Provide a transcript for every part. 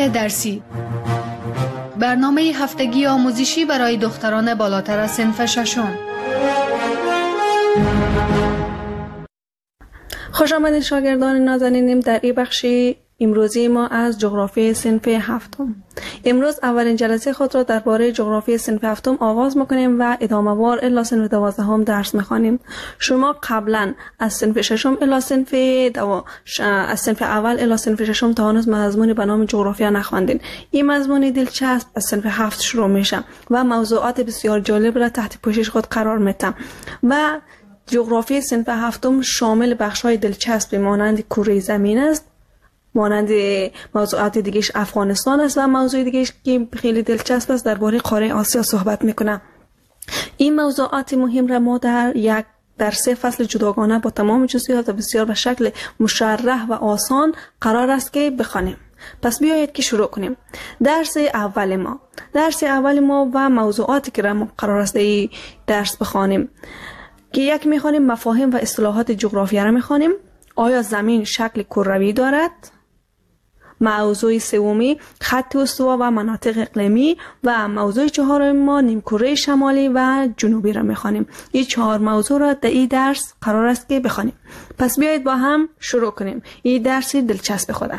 فصل درسی، برنامه هفتگی آموزشی برای دختران بالاتر از صنف ششم. خوش آمدید شاگردان نازنینم در این بخش امروزی ما از جغرافی صنف هفتم. امروز اولین جلسه خود را درباره جغرافی صنف هفتم آغاز میکنیم و ادامه وار الی صنف 12 درس میخوانیم. شما قبلا از صنف ششم الی صنف از صنف اول الی صنف ششم تا هنوز مضمونی به نام جغرافیا نخواندین. این مضمون دلچسب از صنف هفت شروع میشه و موضوعات بسیار جالب را تحت پوشش خود قرار میده و جغرافی صنف هفتم شامل بخش‌های دلچسب مانند کره زمین است، مانند موضوعات دیگهش افغانستان است و موضوع دیگهش که خیلی دلچسب است درباره قاره آسیا صحبت میکنه. این موضوعات مهم را ما در 3 فصل جداگانه با تمام جزئیات و بسیار به شکل مشرح و آسان قرار است که بخوانیم. پس بیایید که شروع کنیم. درس اول ما و موضوعاتی که ما قرار است این درس بخوانیم که یک میخوانیم مفاهیم و اصطلاحات جغرافیا را میخوانیم. آیا زمین شکل کروی دارد؟ موضوع سومی خط استوا و مناطق اقلیمی و موضوع چهارم ما نیمکره شمالی و جنوبی را میخوانیم. این 4 موضوع را در این درس قرار است که بخوانیم. پس بیایید با هم شروع کنیم. این درس دلچسب خوده.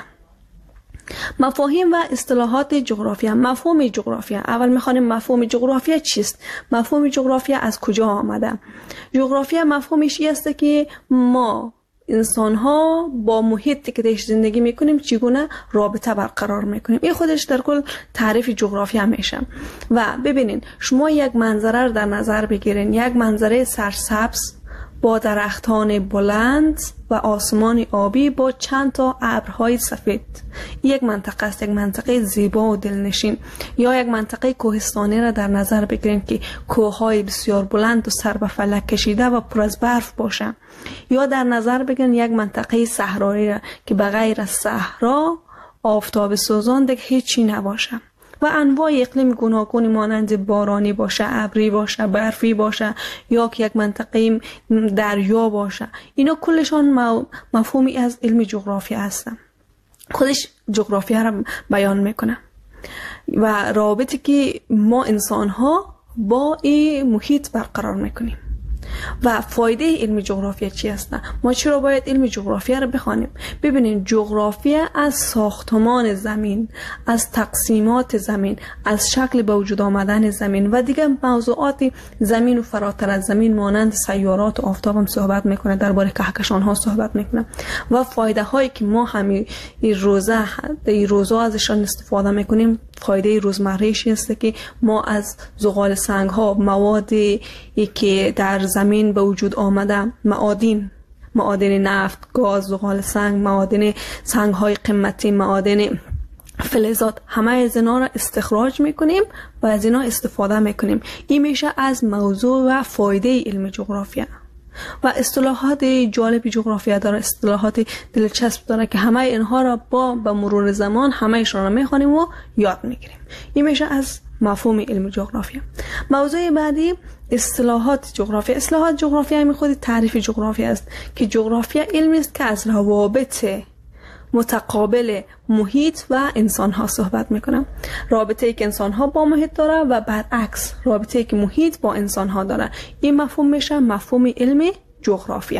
مفاهیم و اصطلاحات جغرافیا. مفهوم جغرافیا. اول میخوانیم مفهوم جغرافیا چیست؟ مفهوم جغرافیا از کجا آمده؟ جغرافیا مفهومش این است که ما انسان ها با محیطی که درش زندگی میکنیم چگونه رابطه برقرار میکنیم. این خودش در کل تعریف جغرافیا میشه. و ببینین شما یک منظره رو در نظر بگیرین، یک منظره سرسبز با درختان بلند و آسمان آبی با چند تا ابرهای سفید. یک منطقه است، یک منطقه زیبا و دلنشین. یا یک منطقه کوهستانی را در نظر بگیریم که کوههای بسیار بلند و سر به فلک کشیده و پر از برف باشه. یا در نظر بگیریم یک منطقه صحرایی را که بغیر از صحرا آفتاب سوزان دیگه هیچی نباشه و انواع اقلیم گوناگونی مانند بارانی باشه، ابری باشه، برفی باشه یا که یک منطقه دریا باشه. اینا کلشان مفهومی از علم جغرافیا هستن. خودش جغرافیا را بیان میکنه و رابطی که ما انسان ها با این محیط برقرار میکنیم. و فایده علم جغرافیا چی است؟ ما چرا باید علم جغرافیا رو بخوانیم؟ ببینید جغرافیا از ساختمان زمین، از تقسیمات زمین، از شکل به وجود آمدن زمین و دیگر موضوعات زمین و فراتر از زمین مانند سیارات و آفتاب هم صحبت میکنه، درباره کهکشان ها صحبت میکنه و فایده هایی که ما همین روزا ازشان استفاده میکنیم. فایده روزمره‌ایش است که ما از زغال سنگ ها، موادی که در زمین به وجود آمده، معادن نفت، گاز، زغال سنگ، معادن سنگ های قیمتی، معادن فلزات، همه از اینا را استخراج میکنیم و از اینا استفاده میکنیم. این میشه از موضوع و فایده علم جغرافیا. و اصطلاحات جالب جغرافیا داره، اصطلاحات دلچسب داره که همه اینها را به مرور زمان همه ایشان را میخوانیم و یاد میگیریم. این میشه از مفهوم علم جغرافیا. موضوع بعدی اصطلاحات جغرافیا. اصطلاحات جغرافیا همین خود تعریف جغرافیا است که جغرافیا علمی است که از روابط متقابل محیط و انسان ها صحبت میکنه. رابطه‌ای که انسان ها با محیط داره و برعکس رابطه‌ای که محیط با انسان ها داره. این مفهوم میشه مفهوم علم جغرافیا.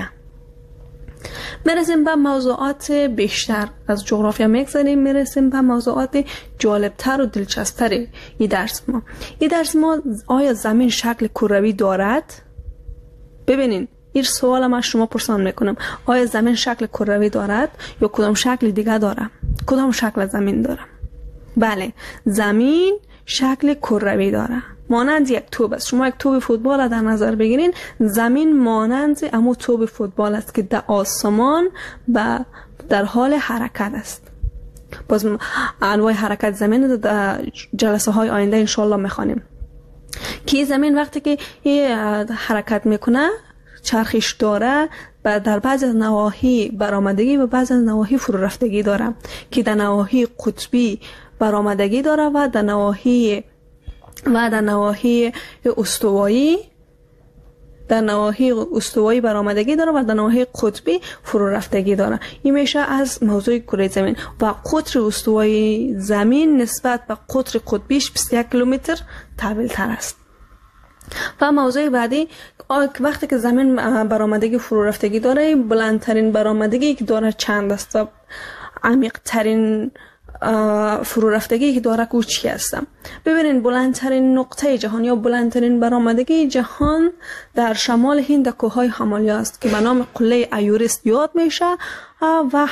میرسیم به موضوعات بیشتر از جغرافیا میگذاریم، میرسیم به موضوعات جالبتر و دلچسبتر این درس ما آیا زمین شکل کروی دارد؟ ببینین این سوال من شما پرسان میکنم، آیا زمین شکل کروی دارد یا کدام شکل دیگه داره؟ کدام شکل زمین داره؟ بله، زمین شکل کروی داره، مانند یک توپ است. شما یک توپ فوتبال را در نظر بگیرین، زمین مانند امو توپ فوتبال است که در آسمان و در حال حرکت است. باز انواع حرکت زمین در جلسه های آینده انشالله میخوانیم که زمین وقتی که حرکت میکنه چرخش داره و در بعضی از نواحی برآمدگی و بعضی از نواحی فرو رفتگی داره که در نواحی قطبی برآمدگی داره و در نواحی استوایی در نواحی استوایی برآمدگی داره و در نواحی قطبی فرو رفتگی داره. این میشه از موضوع کره زمین و قطر استوایی زمین نسبت به قطر قطبیش 21 کیلومتر طویل تر است. و موضوع بعدی وقتی که زمین برآمدگی فرو رفتگی داره، بلندترین برآمدگی که داره چند است و عمیق ترین فرو رفتگی که داره که چی است؟ ببینین بلندترین نقطه جهان یا بلندترین برآمدگی جهان در شمال هند کوههای همالیا است که به نام قله ایورست یاد میشه و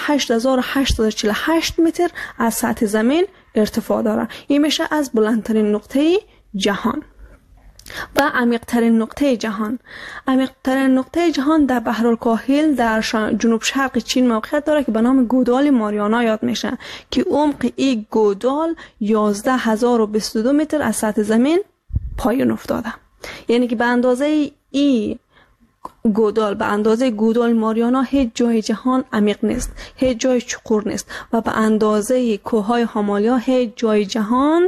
8848 متر از سطح زمین ارتفاع داره. این میشه از بلندترین نقطه جهان. و عمیق‌ترین نقطه جهان، عمیق‌ترین نقطه جهان در بحرالکاهل در جنوب شرق چین موقعیت داره که به نام گودال ماریانا یاد میشه که عمق این گودال 11022 متر از سطح زمین پایین افتاده. یعنی که به اندازه این گودال، به اندازه گودال ماریانا هیچ جای جهان عمیق نیست، هیچ جای چقور نیست و به اندازه کوههای هامالیا هیچ جای جهان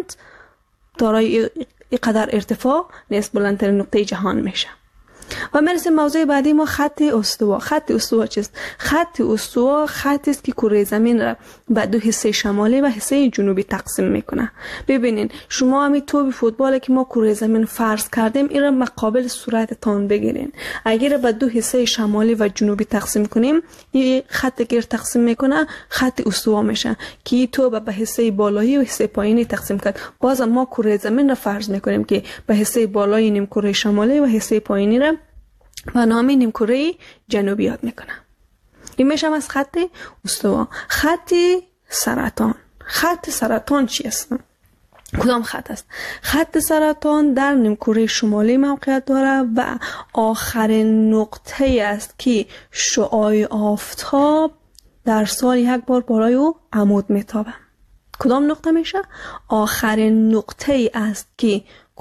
دارای اینقدر ارتفاع نیست. بلندترین نقطه جهان میشه. و میرسیم موضوع بعدی ما خط استوا. خط استوا چیست؟ خط استوا خطی است که کره زمین را به دو حصه شمالی و حصه جنوبی تقسیم میکنه. ببینین شما همین توپ فوتبال که ما کره زمین فرض کردیم این را مقابل صورتتان بگیرین. اگر به دو حصه شمالی و جنوبی تقسیم کنیم این خطی که تقسیم میکنه خط استوا میشه که توپ به حصه بالایی و حصه پایینی تقسیم کرد. باز ما کره زمین را فرض میکنیم که به حصه بالایی نیم کره شمالی و حصه پایینی را و نام نیمکره جنوبی یاد میکنه. این میشه از خط استوا. خط سرطان. خط سرطان چی است؟ کدام خط است؟ خط سرطان در نیمکره شمالی موقعیت داره و آخرین نقطه است که شعاع آفتاب در سال یک بار بالای او عمود میتابه. کدام نقطه میشه؟ آخرین نقطه است که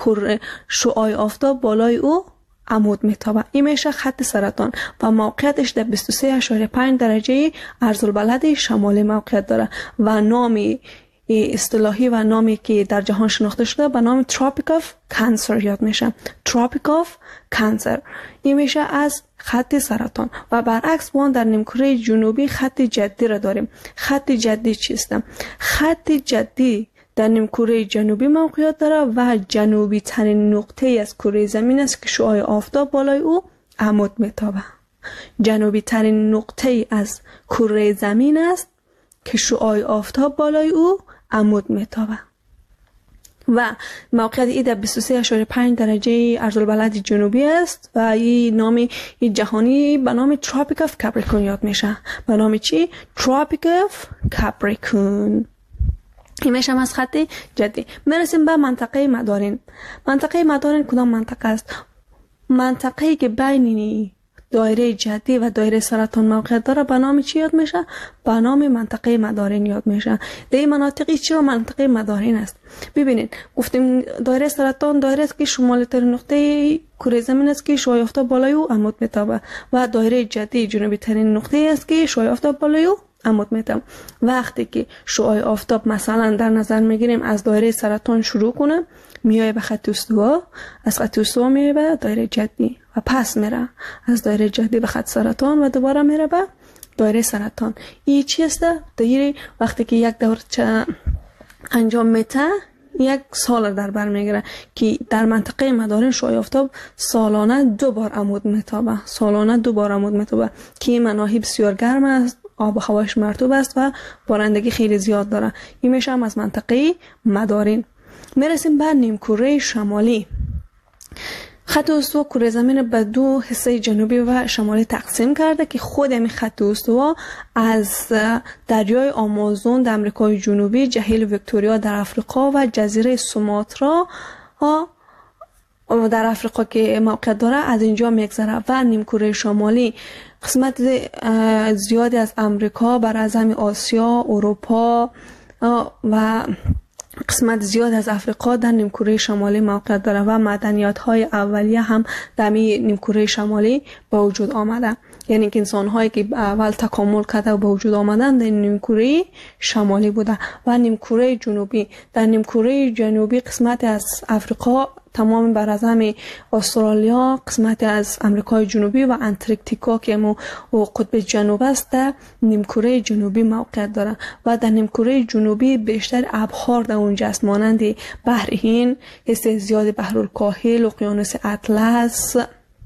شعاع آفتاب بالای او عمود میتابه. این میشه خط سرطان و موقعیتش در 23.5 درجه عرض‌البلد شمالی موقعیت داره و نامی اصطلاحی و نامی که در جهان شناخته شده به نام Tropic of Cancer یاد میشه. Tropic of Cancer. این میشه از خط سرطان. و برعکس ما در نیمکره جنوبی خط جدی را داریم. خط جدی چیست؟ خط جدی در نیمکره جنوبی موقعیت داره و جنوبی ترین نقطه از کره زمین است که شعاع آفتاب بالای او عمود میتابه. جنوبی ترین نقطه از کره زمین است که شعاع آفتاب بالای او عمود میتابه و موقعیت ای در 23.5 درجه عرض‌البلد جنوبی است و این نام جهانی به نام Tropic of Capricorn یاد میشه. به نام چی؟ Tropic of Capricorn. این میشه از خط جدی. میرسیم به منطقه مدارین. منطقه مدارین کدام منطقه است؟ منطقه‌ای که بین دایره جدی و دایره سرطان موقعیت داره به نام چی یاد میشه؟ به نام منطقه مدارین یاد میشه. در این مناطقی چرا منطقه مدارین است؟ ببینید گفتیم دایره سرطان دایره است که شمالی ترین نقطه کره زمین است که شعاع آفتاب بالای او عمود میتابه و دایره جدی جنوبی ترین نقطه است که شعاع آفتاب بالای او عمود میتابه. وقتی که شعاع آفتاب مثلا در نظر میگیریم از دایره سرطان شروع کنه میای به خط استوا، از خط استوا میای به دایره جدی و پس میره از دایره جدی به خط سرطان و دوباره میره به دایره سرطان. این چی است؟ دایره وقتی که یک دور انجام میده یک سال در بر میگیره که در منطقه مدارین شعاع آفتاب سالانه 2 بار عمود میتابه. سالانه 2 بار عمود میتابه که مناطق بسیار گرم است، آب و هواش مرطوب است و بارندگی خیلی زیاد داره. این میشه هم از منطقه مدارین. میرسیم به نیمکره شمالی. خط استوا کره زمین به 2 حصه جنوبی و شمالی تقسیم کرده که خود همین خط استوا از دریای آمازون در امریکای جنوبی، جهیل ویکتوریا در افریقا و جزیره سوماترا در افریقا که موقعیت داره از اینجا میگذره و نیمکره شمالی قسمت زیادی از امریکا بر اعظم آسیا، اروپا و قسمت زیاد از افریقا در نیمکره شمالی موقعیت داره و مدنیات های اولیه هم در نیمکره شمالی به وجود آمده. یعنی که انسان هایی که اول تکامل کرده و به وجود آمدن در نیمکره شمالی بوده. و نیمکره جنوبی، در نیمکره جنوبی قسمت از افریقا تمام براعظم استرالیا، قسمت از امریکای جنوبی و انتارکتیکا که مو قطب جنوب است در نیمکره جنوبی موقعیت داره و در نیمکره جنوبی بیشتر ابحار در اونجا است، مانند بحر هند، حصه زیاد بحر الکاهل، اقیانوس اطلس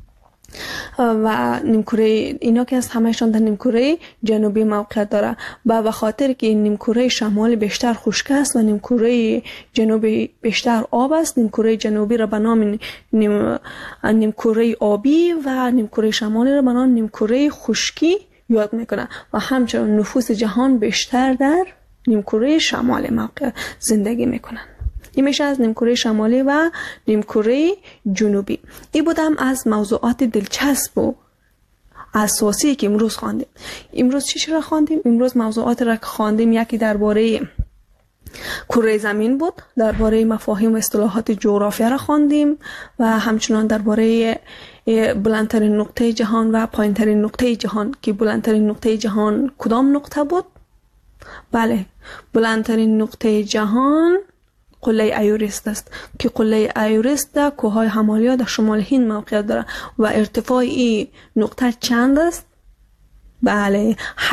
و نیمکره اینا که است همهشان در نیمکره جنوبی موقعیت داره و به خاطر که نیمکره شمالی بیشتر خشک است و نیمکره جنوبی بیشتر آب است، نیمکره جنوبی را به نام نیمکره آبی و نیمکره شمالی را به نام نیمکره خشکی یاد میکنه و همچنین نفوس جهان بیشتر در نیمکره شمالی موقع زندگی میکنن. این میشه از نیمکره شمالی و نیمکره جنوبی. این بودم از موضوعات دلچسب و اساسی که امروز خواندیم. امروز چی را خواندیم؟ امروز موضوعات را که خواندیم یکی درباره کره زمین بود، درباره مفاهیم و اصطلاحات جغرافیا را خواندیم و همچنان درباره بلندترین نقطه جهان و پایینترین نقطه جهان که بلندترین نقطه جهان کدام نقطه بود؟ بله، بلندترین نقطه جهان قله ایورست است که قله ایورست در کوههای همالیا در شمال هند موقعیت دارد و ارتفاع این نقطه چند است؟ بله،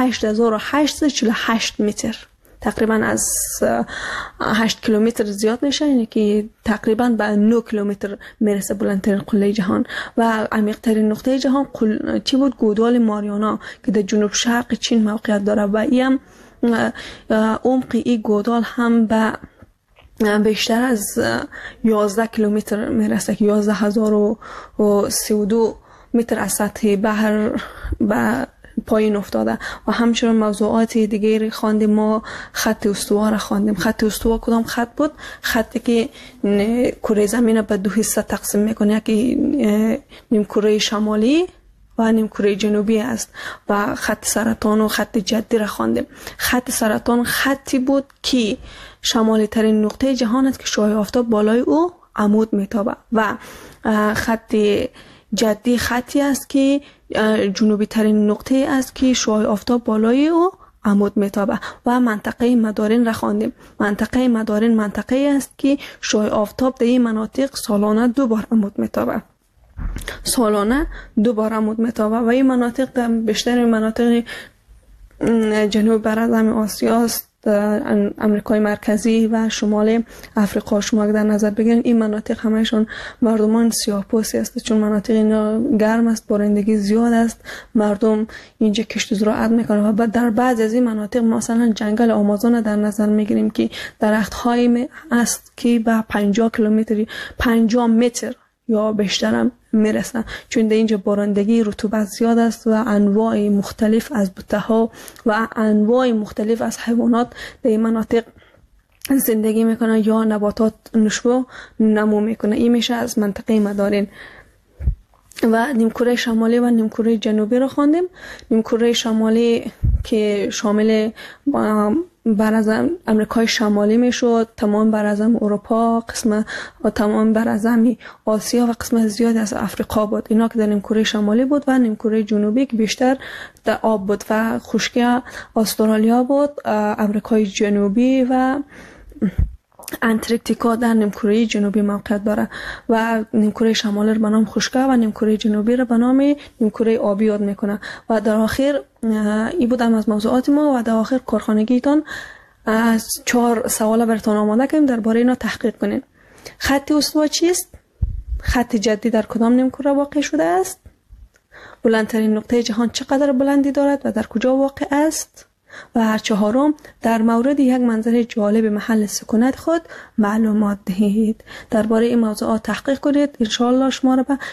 8848 متر، تقریبا از 8 کیلومتر زیاد میشه، یعنی که تقریبا به 9 کیلومتر میرسه بلندترین قله جهان. و عمیق‌ترین نقطه جهان چی بود؟ گودال ماریانا که در جنوب شرق چین موقعیت داره و این عمق این گودال هم به بیشتر از 11 کیلومتر میرسه که 11032 متر از سطح بحر به پایین افتاده. و همچنین موضوعات دیگری خواندیم. ما خط استوا را خواندیم. خط استوا کدام خط بود؟ خطی که کره زمین به دو حصه تقسیم میکنه، یکی نیمکره شمالی و نیمکره جنوبی است. و خط سرطان و خط جدی را خواندیم. خط سرطان خطی بود که شمالی ترین نقطه جهان است که شعاع آفتاب بالای او عمود میتابه و خط جدی خطی است که جنوبی ترین نقطه است که شعاع آفتاب بالای او عمود میتابه. و منطقه مدارین را خواندیم. منطقه مدارین منطقه است که شعاع آفتاب در این مناطق سالانه 2 بار عمود میتابه. سالانه 2 بار عمود میتابه و این مناطق در بیشتر مناطق جنوب براعظم آسیا است، امریکای مرکزی و شمال افریقا. شما در نظر بگیرید این مناطق همهشون مردمان سیاه‌پوستی است، چون مناطق اینا گرم است، بارندگی زیاد است، مردم اینجا کشت و زراعت میکنن. و در بعض از این مناطق مثلا جنگل آمازون در نظر میگیریم که درخت‌های است که به 50 کیلومتر 50 متر یا بیشتر هم میرسن، چون در اینجا بارندگی رطوبت زیاد است و انواع مختلف از بوته‌ها و انواع مختلف از حیوانات در این مناطق زندگی میکنن یا نباتات نشو نمو میکنه. این میشه از منطقه مدارین. و نیمکره شمالی و نیمکره جنوبی رو خواندیم. نیمکره شمالی که شامل براعظم امریکای شمالی میشد، تمام براعظم اروپا، تمام براعظم آسیا و قسمت زیادی از افریقا بود. اینا که در نیمکره شمالی بود و نیمکره جنوبی که بیشتر در آب بود و خشکی استرالیا بود، امریکای جنوبی و انتارکتیکا در نیمکره جنوبی موقعیت داره و نیمکره شمالی رو به نام خشکی و نیمکره جنوبی رو به نام نیمکره آبی یاد میکنه. و در آخر این بودم از موضوعات ما و در آخر کارخانگیتان از 4 سوال براتون آماده کردیم، درباره اینا تحقیق کنین. خط استوا چیست؟ خط جدی در کدام نیمکره واقع شده است؟ بلندترین نقطه جهان چقدر بلندی دارد و در کجا واقع است؟ و 4 در مورد یک منظر جالب محل سکونت خود معلومات دهید. درباره این موضوعات تحقیق کنید. انشاءالله شما را به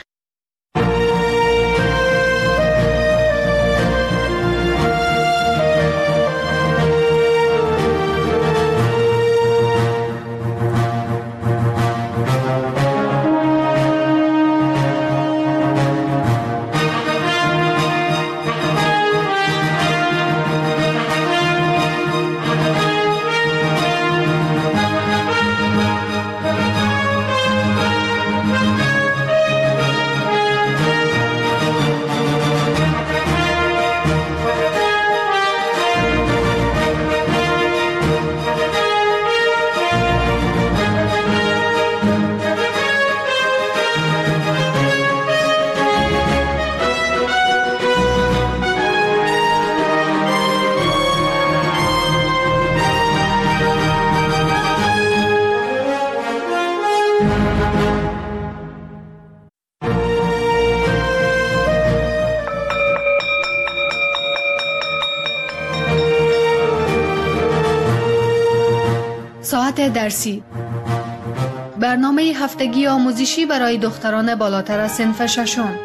درسی. برنامه هفتگی آموزشی برای دختران بالاتر از صنف ششم.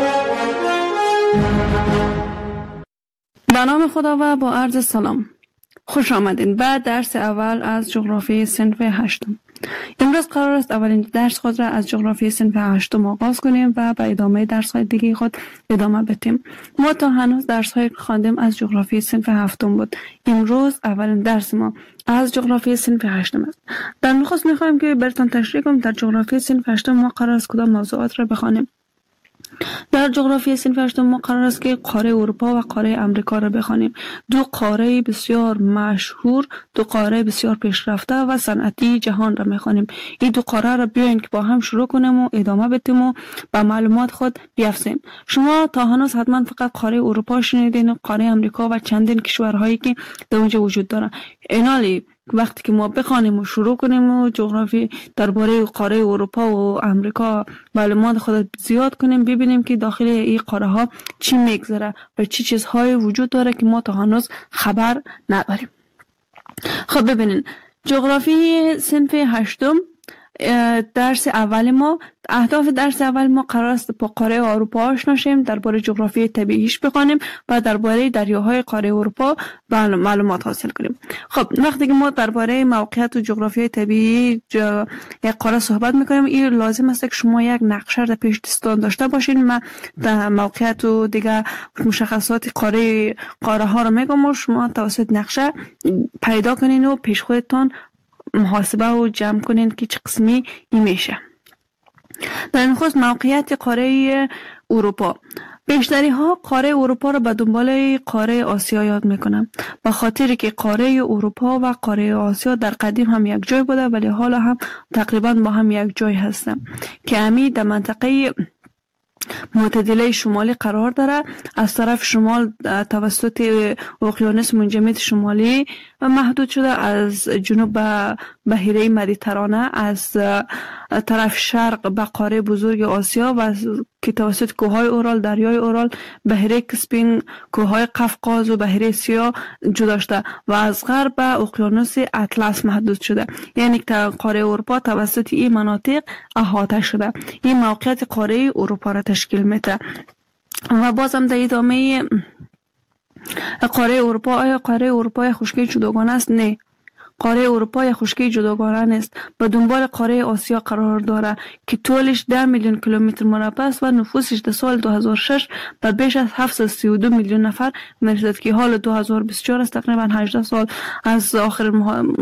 به نام خدا و با عرض سلام. خوش آمدین به درس اول از جغرافی صنف هشتم. امروز قرار است اولین درس خود را از جغرافی صنف هشتم آغاز کنیم و به ادامه درس های دیگه خود ادامه بدیم. ما تا هنوز درس های خواندیم از جغرافی صنف هفتم بود. امروز اولین درس ما از جغرافی صنف هشتم است. در نخست میخوایم که براتون تشریح کنم در جغرافی صنف هشتم ما قرار است کدام موضوعات را بخوانیم. در جغرافی صنف هشتم ما قرار است که قاره اروپا و قاره امریکا را بخوانیم. دو قاره بسیار مشهور، دو قاره بسیار پیشرفته و صنعتی جهان را میخوانیم. این دو قاره را بیاین که با هم شروع کنیم و ادامه بدیم و به معلومات خود بیافزاییم. شما تا هنوز حتما فقط قاره اروپا شنیدین و قاره امریکا و چندین کشورهایی که در اونجا وجود دارن. اینالی وقتی که ما بخوانیم و شروع کنیم و جغرافی درباره قاره اروپا و امریکا معلومات خود زیاد کنیم، ببینیم که داخل این قاره ها چی میگذره و چی چیزهای وجود داره که ما تا هنوز خبر نداریم. خب ببینین، جغرافی صنف هشتم درس اول ما، اهداف درس اول ما قرار است با قاره اروپا آشنا شیم، درباره جغرافی طبیعیش بخوانیم و درباره دریاهای قاره اروپا معلومات حاصل کنیم. خب وقتی که ما درباره موقعیت و جغرافی طبیعی یک قاره صحبت میکنیم، این لازم است که شما یک نقشه در پیش دستان داشته باشین. من در موقعیت و دیگه مشخصات قاره ها رو میگم و شما توسط نقشه پیدا کنین و پیش خودتان محاسبه و جمع کنین که چه قسمی این میشه. در نخست موقعیت قاره اروپا. بیشتری ها قاره اروپا را به دنبال قاره آسیا یاد میکنن، به خاطر که قاره اروپا و قاره آسیا در قدیم هم یک جای بوده ولی حالا هم تقریبا با هم یک جای هستن که همی در منطقه معتدله شمالی قرار داره. از طرف شمال توسط اقیانوس منجمد شمالی محدود شده، از جنوب به بحیره مدیترانه، از طرف شرق به قاره بزرگ آسیا و که توسط کوههای اورال، دریای اورال، بحیره کسپین، کوههای قفقاز و بحیره سیاه جدا شده و از غرب به اقیانوس اطلس محدود شده. یعنی که قاره اروپا توسط این مناطق احاطه شده. این موقعیت قاره اروپا را تشکیل میده. و بازم در ادامه قاره اروپا، آیا قاره اروپا خشکی جداگانه است؟ نه، قاره اروپا خشکی جداگانه نیست. به دنبال قاره آسیا قرار داره که طولش 10 میلیون کیلومتر مربع است و نفوسش در سال 2006 به بیش از 732 میلیون نفر میرسد که حال 2024 است. تقریبا 18 سال از آخر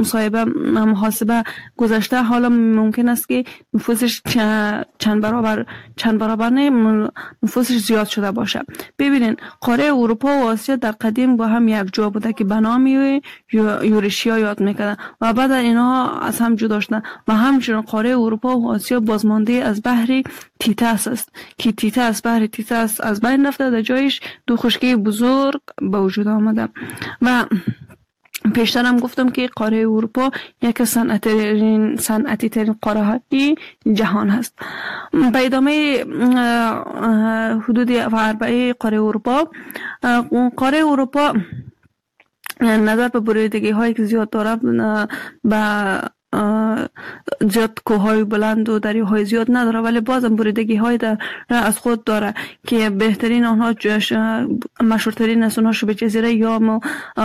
محاسبه گذشته. حالا ممکن است که نفوسش چند برابر نه، نفوسش زیاد شده باشه. ببینین، قاره اروپا و آسیا در قدیم با هم یک جا بوده که به نام یورشیا یاد میکنه و بعد اینها از هم جدا شدن و همچنین قاره اروپا و آسیا بازمانده از بحر تیتاس است که بحر تیتاس از بین رفته، در جایش دو خشکی بزرگ به وجود آمده. و پیشتر هم گفتم که قاره اروپا یک صنعتی ترین قاره های جهان هست. به ادامه حدود اربعه قاره اروپا، قاره اروپا نظر به بریدگی هایی که زیاد داره، به زیاد کوههای بلند و دریاهای زیاد نداره، ولی بازم بریدگی های از خود داره که بهترین آنها مشهورترین از اونها شبه جزیره یا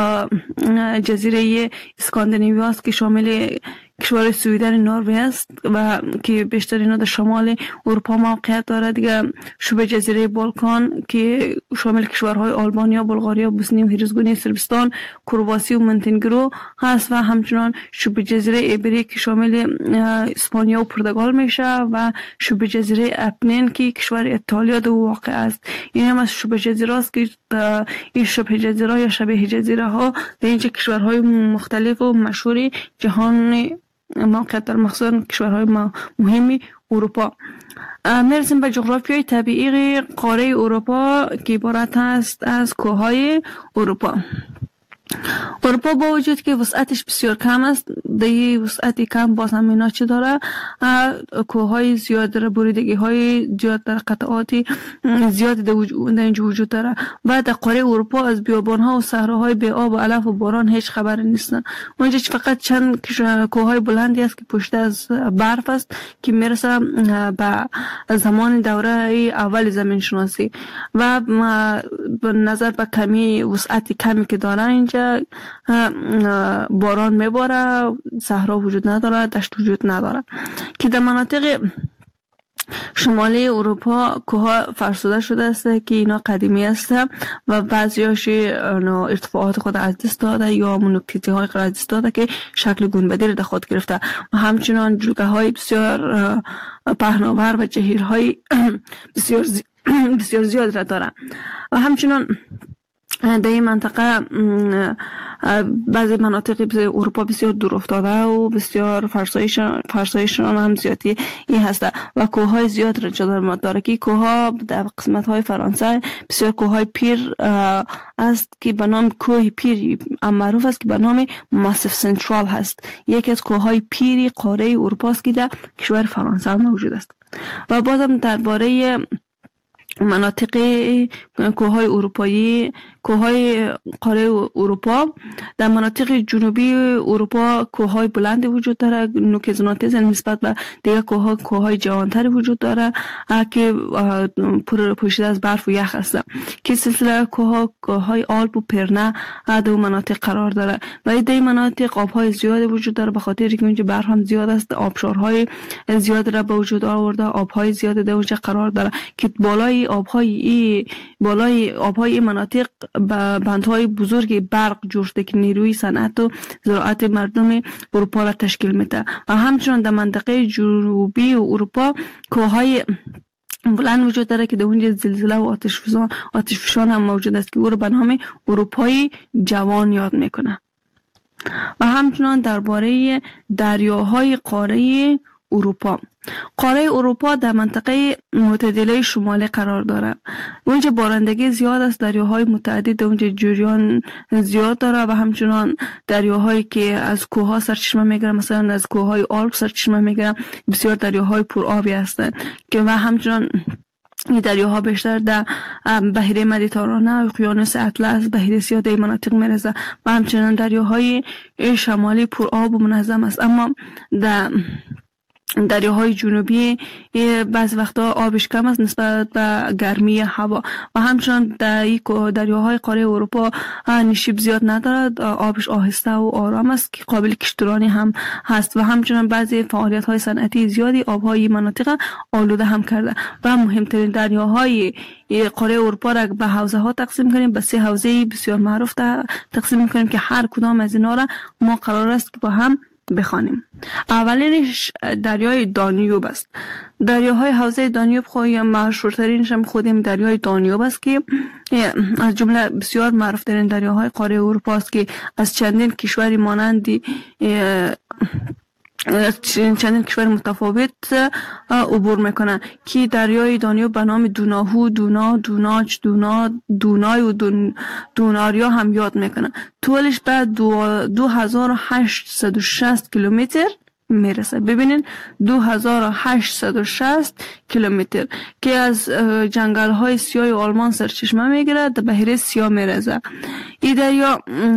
جزیره اسکاندیناوی است که شامل کشور سویدن نروژ است و که بیشترین در شمال اروپا موقعیت داره. دیگه شبه جزیره بالکان که شامل کشورهای آلبانیا، بلغاریا، بوسنی و هرزگونی، صربستان، کرواسی و مونتنگرو هست و همچنان شبه جزیره ایبری که شامل اسپانیا و پرتغال میشه و شبه جزیره اپنین که کشور ایتالیا در واقع است. این هم از شبه جزیره است که این شبه جزیره یا شبیه جزیره ها در اینجا کشورهای مختلف و مشهور جهان موقعیت در مخصوصا کشورهای مهمی اروپا. میرسیم به جغرافیای طبیعی قاره اروپا که عبارت است از کوههای اروپا. اروپا با وجود که وسعتش بسیار کم است، دیگه وسعتی کم باز هم اینا چی داره؟ کوههای زیاد داره، بریدگی های زیاد داره، قطعاتی زیاد در اینجا وجود داره. و در قاره اروپا از بیابان ها و صحراهای بی آب و علف و باران هیچ خبر نیستن. اونجا فقط چند کوههای بلندی است که پشت از برف است که میرسه به زمان دوره اول زمین شناسی و به نظر به کمی وسعت کمی که داره اینجا باران میباره، صحرا وجود نداره، دشت وجود نداره. که در مناطق شمالی اروپا کوه فرسوده شده است که اینا قدیمی است و بعضیاش ارتفاعات خود از دست داده یا منوکتیتی های خود از دست داده که شکل گنبدی را در خود گرفته و همچنان جلگه های بسیار پهناور و جهیرهای بسیار زیاد را داره. و همچنان در این منطقه بعضی مناطق اروپا بسیار دور افتاده و بسیار فرسایشان هم زیادی این هسته و کوههای زیاد را داره که کوهها در قسمت های فرانسه بسیار کوههای پیر است که به نام کوه پیر معروف است که به نام ماسیف سنترال هست. یکی از کوههای پیری قاره اروپا است که در کشور فرانسه موجود است. و بازم درباره مناطق کوههای اروپایی، کوههای قاره اروپا، در مناطق جنوبی اروپا کوههای بلندی وجود داره، نوک زناتیز نسبت به دیگه کوههای جوانتری وجود داره که پوشیده از برف و یخ هست که سلسله کوههای آلپ و پرنه در مناطق قرار داره و در این مناطق آبهای زیادی وجود داره به خاطر که اونجا برف هم زیاد است، آبشارهای زیاد را به وجود آورده، آبهای زیاد در اونجا قرار داره که بالای آبهای مناطق بندهای بزرگ برق جوش شده که نیروی صنعت و زراعت مردم اروپا را تشکیل میده. و همچنان در منطقه جنوبی اروپا کوههای بلند وجود داره که در اونجا زلزله و آتش فشان هم موجود است که او را به نام اروپای جوان یاد میکنه. و همچنان درباره دریاهای قاره اروپا، قاره اروپا در منطقه معتدله شمالی قرار داره. اونجا بارندگی زیاد است، دریاهای متعدد اونجا جریان زیاد داره و همچنان دریاهایی که از کوهها سرچشمه میگیره، مثلا از کوههای آلپ سرچشمه میگیره، بسیار دریاهای پرآبی هستند که و همچنان این دریاها بیشتر در بحیره مدیترانه و اقیانوس اطلس، بحیره سیاه در مناطق میرسه و همچنان دریاهای شمالی پرآب و منظم است. اما در دریاهای جنوبی بعض وقتا آبش کم است نسبت به گرمی هوا و همچنان در دریاهای قاره اروپا نشیب زیاد ندارد، آبش آهسته و آرام است که قابل کشتیرانی هم هست و همچنان بعضی فعالیت های صنعتی زیادی آبهای مناطق آلوده هم کرده. و مهمترین دریاهای قاره اروپا را به حوزه ها تقسیم کنیم، به 3 حوزه بسیار معروف تقسیم کنیم که هر کدام از اینا را ما قرار است که با هم بخوانیم. اولینش دریای دانیوب است. دریاهای حوزه دانیوب خود مشهورترینش هم خودیم دریای دانیوب است که از جمله بسیار معروفترین دریاهای قاره اروپا است که از چندین کشوری مانندی چندین کشور متفاوت عبور میکنه که دریای دانیوب به نام دوناهو، دونا، دوناچ، دونای و دوناریا هم یاد میکنه. طولش به 2860 کیلومتر میرسه. ببینین 2860 کیلومتر که از جنگل های سیاه آلمان سرچشمه میگیره، در بحیره سیاه میرسه. این دریا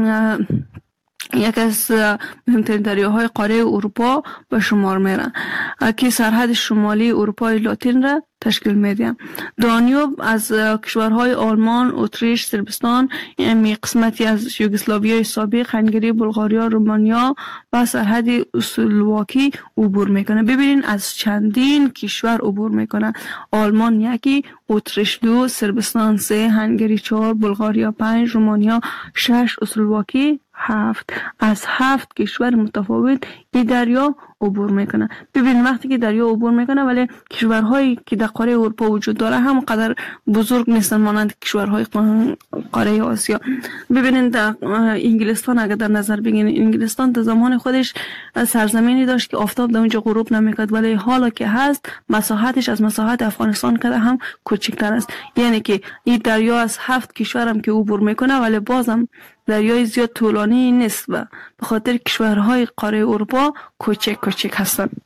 یک از مهمترین دریاهای قاره اروپا به شمار میرن که سرحد شمالی اروپای لاتین را تشکیل میده. دانیوب از کشورهای آلمان، اتریش، صربستان، یعنی قسمتی از یوگسلاویای سابق، هنگری، بلغاریا، رومانیا و سرحد اسلواکی عبور میکنه. ببینین از چندین کشور عبور میکنه. آلمان 1، اتریش 2، صربستان 3، هنگری 4، بلغاریا 5، رومانیا 6، اسلواکی 7. از 7 کشور متفاوت این دریا عبور میکنه. ببین وقتی که دریا عبور میکنه ولی کشورهایی که در قاره اروپا وجود داره هم قدر بزرگ نیستن مانند کشورهای قاره آسیا. ببینید در انگلستان اگر در نظر بگیرید، انگلستان در زمان خودش سرزمینی داشت که آفتاب در اونجا غروب نمیکرد، ولی حالا که هست مساحتش از مساحت افغانستان کده هم کوچکتر است. یعنی که این دریا از 7 کشور هم که عبور میکنه ولی بازم دریای زیاد طولانی نیست و به خاطر کشورهای قاره اروپا کوچک هستند.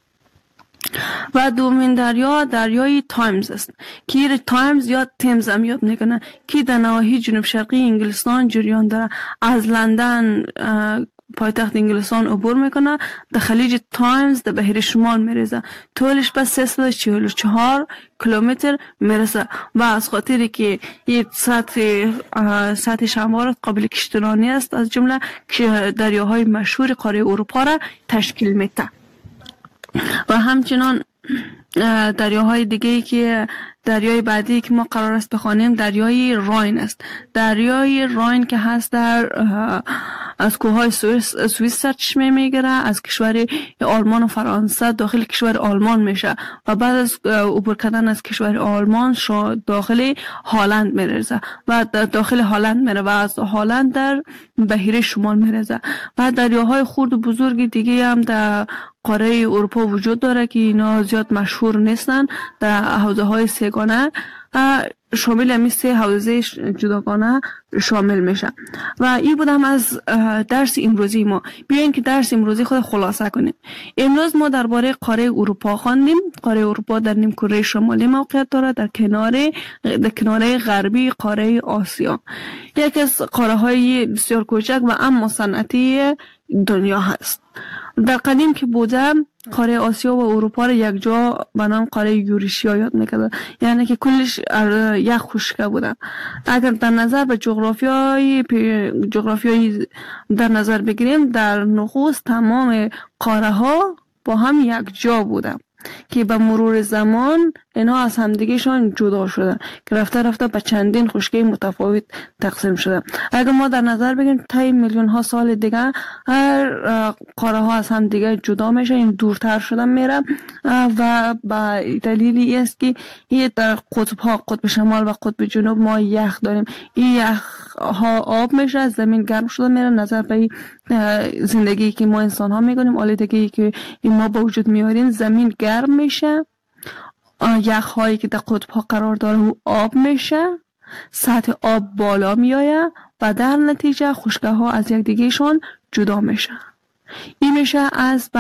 و دومین دریا دریای تایمز است که تایمز یا تمز هم یاد میکنه که در نواحی جنوب شرقی انگلستان جریان داره. از لندن پایتخت انگلستان عبور میکنه، در خلیج تایمز در بحر شمال میرسه، طولش بس 344 کیلومتر میرسه و از خاطری که این سطح شمارات قابل کشتیرانی است از جمله دریاهای مشهور قاره اروپا را تشکیل میده. و همچنان دریاهای دیگه که دریای بعدی که ما قرار است بخوانیم دریای راین است. دریای راین که هست در از کوههای سوئیس سرچشمه میگیره، از کشور آلمان و فرانسه داخل کشور آلمان میشه و بعد از عبور کردن از کشور آلمان داخل هلند میرسه و داخل هلند میره و از هلند در بحیره شمال میرسه. و دریاهای خرد و بزرگ دیگه هم در قاره اروپا وجود داره که اینا زیاد مشهور نیستن. در حوزه های سگانه شامل همی 3 حوزه جداگانه شامل میشه. و این بودم از درس امروزی ما. بیاین که درس امروزی خود خلاصه کنیم. امروز ما درباره قاره اروپا خواندیم. قاره اروپا در نیمکره شمالی موقعیت داره، در کناره غربی قاره آسیا. یکی از قاره های بسیار کوچک و اما صنعتی دنیا هست. در قدیم که بودم قاره آسیا و اروپا را یک جا به نام قاره یوریشیا یاد میکرد، یعنی که کلش یک خشکه بودن. اگر در نظر به جغرافیای در نظر بگیریم، در نخست تمام قاره ها با هم یک جا بودن که به مرور زمان اینا از همدیگهشان جدا شدن که رفته به چندین خشکی متفاوت تقسیم شدن. اگر ما در نظر بگیریم طی میلیون ها سال دیگه هر قاره ها از هم دیگه جدا میشه، این دورتر شدن میره و به دلیلی است که این در قطب ها، قطب شمال و قطب جنوب ما یخ داریم. این یخ ها آب میشه، زمین گرم شده میره. نظر به زندگی که ما انسان ها میکنیم، آلودگی که ما با وجود میاریم، زمین گرم میشه، یخ هایی که در قطب ها قرار داره آب میشه، سطح آب بالا میآید و در نتیجه خشکه ها از یک دیگهشون جدا میشه. این میشه از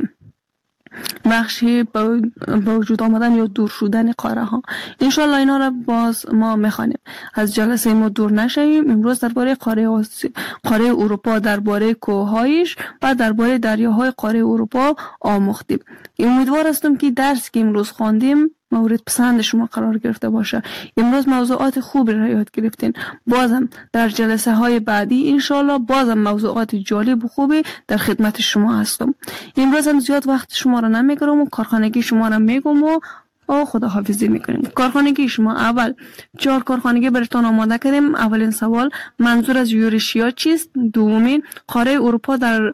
بخشی به وجود آمدن یا دور شدن قاره ها. انشالله اینا را باز ما میخوانیم. از جلسه ما دور نشویم. امروز درباره قاره اروپا، درباره کوههایش و درباره دریاهای قاره اروپا آموختیم. امیدوار هستم که درسی که امروز خواندیم مورد پسند شما قرار گرفته باشه. امروز موضوعات خوبی را یاد گرفتین. بازم در جلسه های بعدی انشالله بازم موضوعات جالب و خوبی در خدمت شما هستم. امروز هم زیاد وقت شما را نمیگیرم و کارخانگی شما را میگم و خداحافظی میکنیم. کارخانگی شما اول 4 کارخانگی براتون آماده کردیم. اولین سوال، منظور از یوریشیا چیست؟ دومین، قاره اروپا در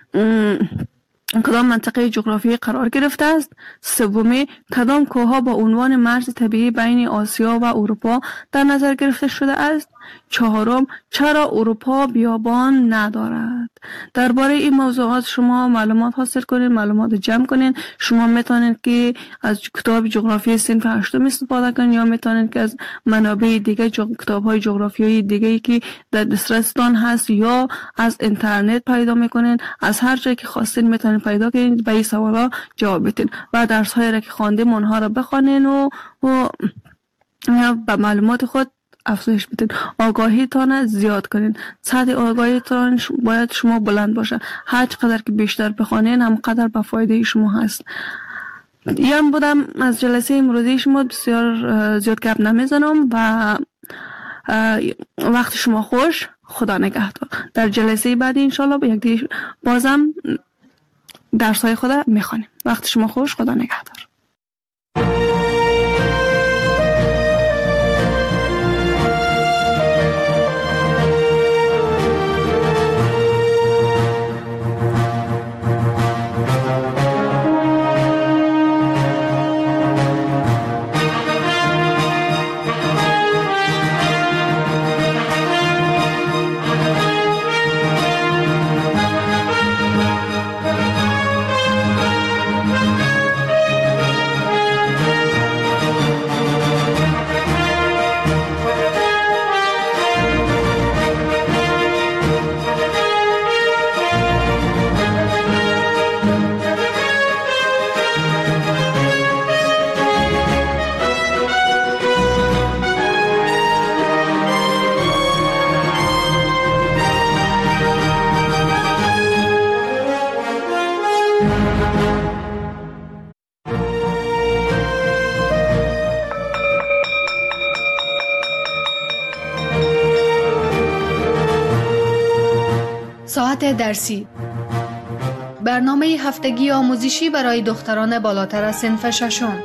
کدام منطقه جغرافیایی قرار گرفته است؟ سومی، کدام کوهها با عنوان مرز طبیعی بین آسیا و اروپا در نظر گرفته شده است؟ چهارم، چرا اروپا بیابان ندارد؟ درباره این موضوعات شما معلومات حاصل کنید، معلومات جمع کنید. شما میتونید که از کتاب جغرافی صنف 8 استفاده کنید یا میتونید که از منابع دیگه کتاب‌های جغرافیایی دیگه که در دسترستان هست یا از اینترنت پیدا میکنید. از هر جایی که خواستین میتونید پیدا کنید، به این سوالا جواب بدین و درس‌هایی را که خواندیم اونها را بخوانید و به معلومات خود افزایش بدین. آگاهیتان زیاد کنین. سطح آگاهیتان باید شما بلند باشه. هر چقدر که بیشتر بخوانین هم قدر به فایده شما هست. یان بودم از جلسه امروزی شما. بسیار زیاد گپ نمیزنم و وقت شما خوش. خدا نگهدار. در جلسه بعدی انشالله با یک دیگه بازم درس‌های خود میخوانیم. وقت شما خوش. خدا نگهدار. ساعت درسی. برنامه هفتگی آموزشی برای دختران بالاتر از صنف ششم.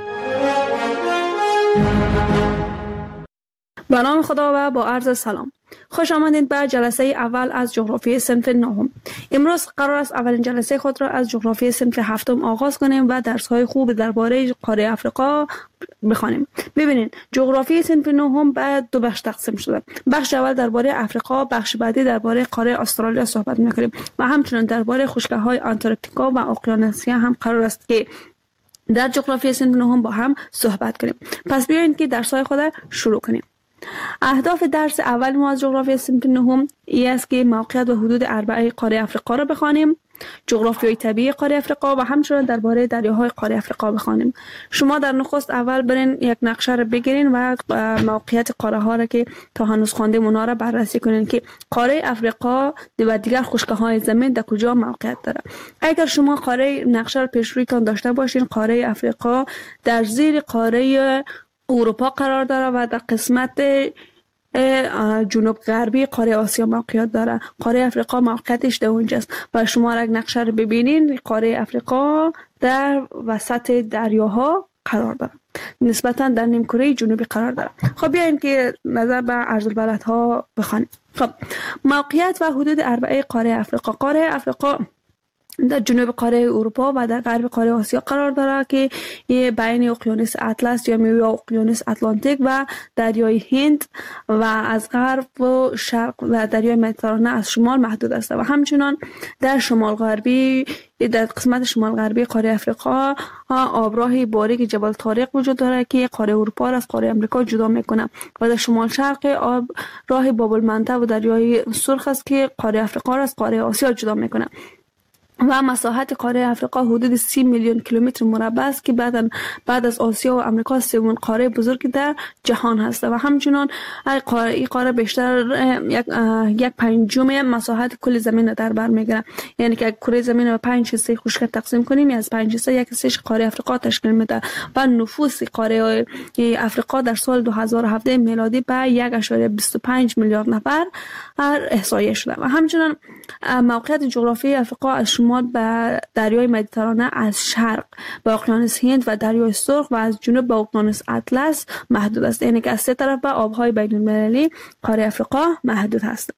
به نام خدا و با عرض سلام. خوش آمدید به جلسه اول از جغرافی صنف نهم. امروز قرار است اولین جلسه خود را از جغرافی صنف هفتم آغاز کنیم و درس‌های خوب درباره قاره آفریقا بخوانیم. ببینید، جغرافی صنف نهم به دو بخش تقسیم شده. بخش اول درباره آفریقا، بخش بعدی درباره قاره استرالیا صحبت می‌کنیم و همچنین درباره خشکی‌های آنتارکتیکا و اقیانوسیا هم قرار است که در جغرافی صنف نهم با هم صحبت کنیم. پس بیایید که درس‌های خود شروع کنیم. اهداف درس اول ما از جغرافی صنف نهم این است که موقعیت و حدود اربعه قاره آفریقا را بخوانیم، جغرافیای طبیعی قاره آفریقا و همچنین درباره دریاهای قاره آفریقا بخوانیم. شما در نخست اول برین یک نقشه را بگیرین و موقعیت قاره ها را که تا هنوز خواندیم اونا را بررسی کنین که قاره آفریقا و دیگر خشکی‌های زمین در کجا موقعیت داره. اگر شما قاره نقشه را پیش رویتان داشته باشین، قاره آفریقا در زیر قاره اروپا قرار داره و در قسمت جنوب غربی قاره آسیا موقعیت داره. قاره آفریقا موقعیتش در اونجاست و شما اگر نقشه رو ببینین، قاره آفریقا در وسط دریاها قرار داره، نسبتا در نیمکره جنوبی قرار داره. خب بیاین که نظر به عرض البلدها بخوانیم. خب موقعیت و حدود اربعه قاره آفریقا. قاره آفریقا در جنوب قاره اروپا و در غرب قاره آسیا قرار داره که بین اقیانوس اطلس یا میوه اقیانوس اتلانتیک و دریای هند و از غرب و شرق و دریای مدیترانه از شمال محدود است و همچنان در شمال غربی، در قسمت شمال غربی قاره آفریقا آبراه باریک جبل طارق وجود داره که قاره اروپا را از قاره آمریکا جدا میکنه و در شمال شرق راه باب المنطقه و دریای سرخ است که قاره آفریقا را از قاره آسیا جدا میکنه و مساحت قاره آفریقا حدود 30 میلیون کیلومتر مربع است که بعد از آسیا و آمریکا سومین قاره بزرگ در جهان هست و همچنان این قاره بیشتر یک پنجم مساحت کل زمین در بر میگیره. یعنی که کره زمین رو 5 حصه خشک تقسیم کنیم، از 5 حصه یک حصهش قاره آفریقا تشکیل میده و نفوس قاره آفریقا در سال 2017 میلادی به 1.25 میلیارد نفر احصایه شده و همچنان موقعیت جغرافیایی آفریقا از شمال به دریای مدیترانه، از شرق به اقیانوس هند و دریای سرخ و از جنوب به اقیانوس اطلس محدود است. یعنی که از سه طرف به آبهای بین المللی قاره آفریقا محدود است.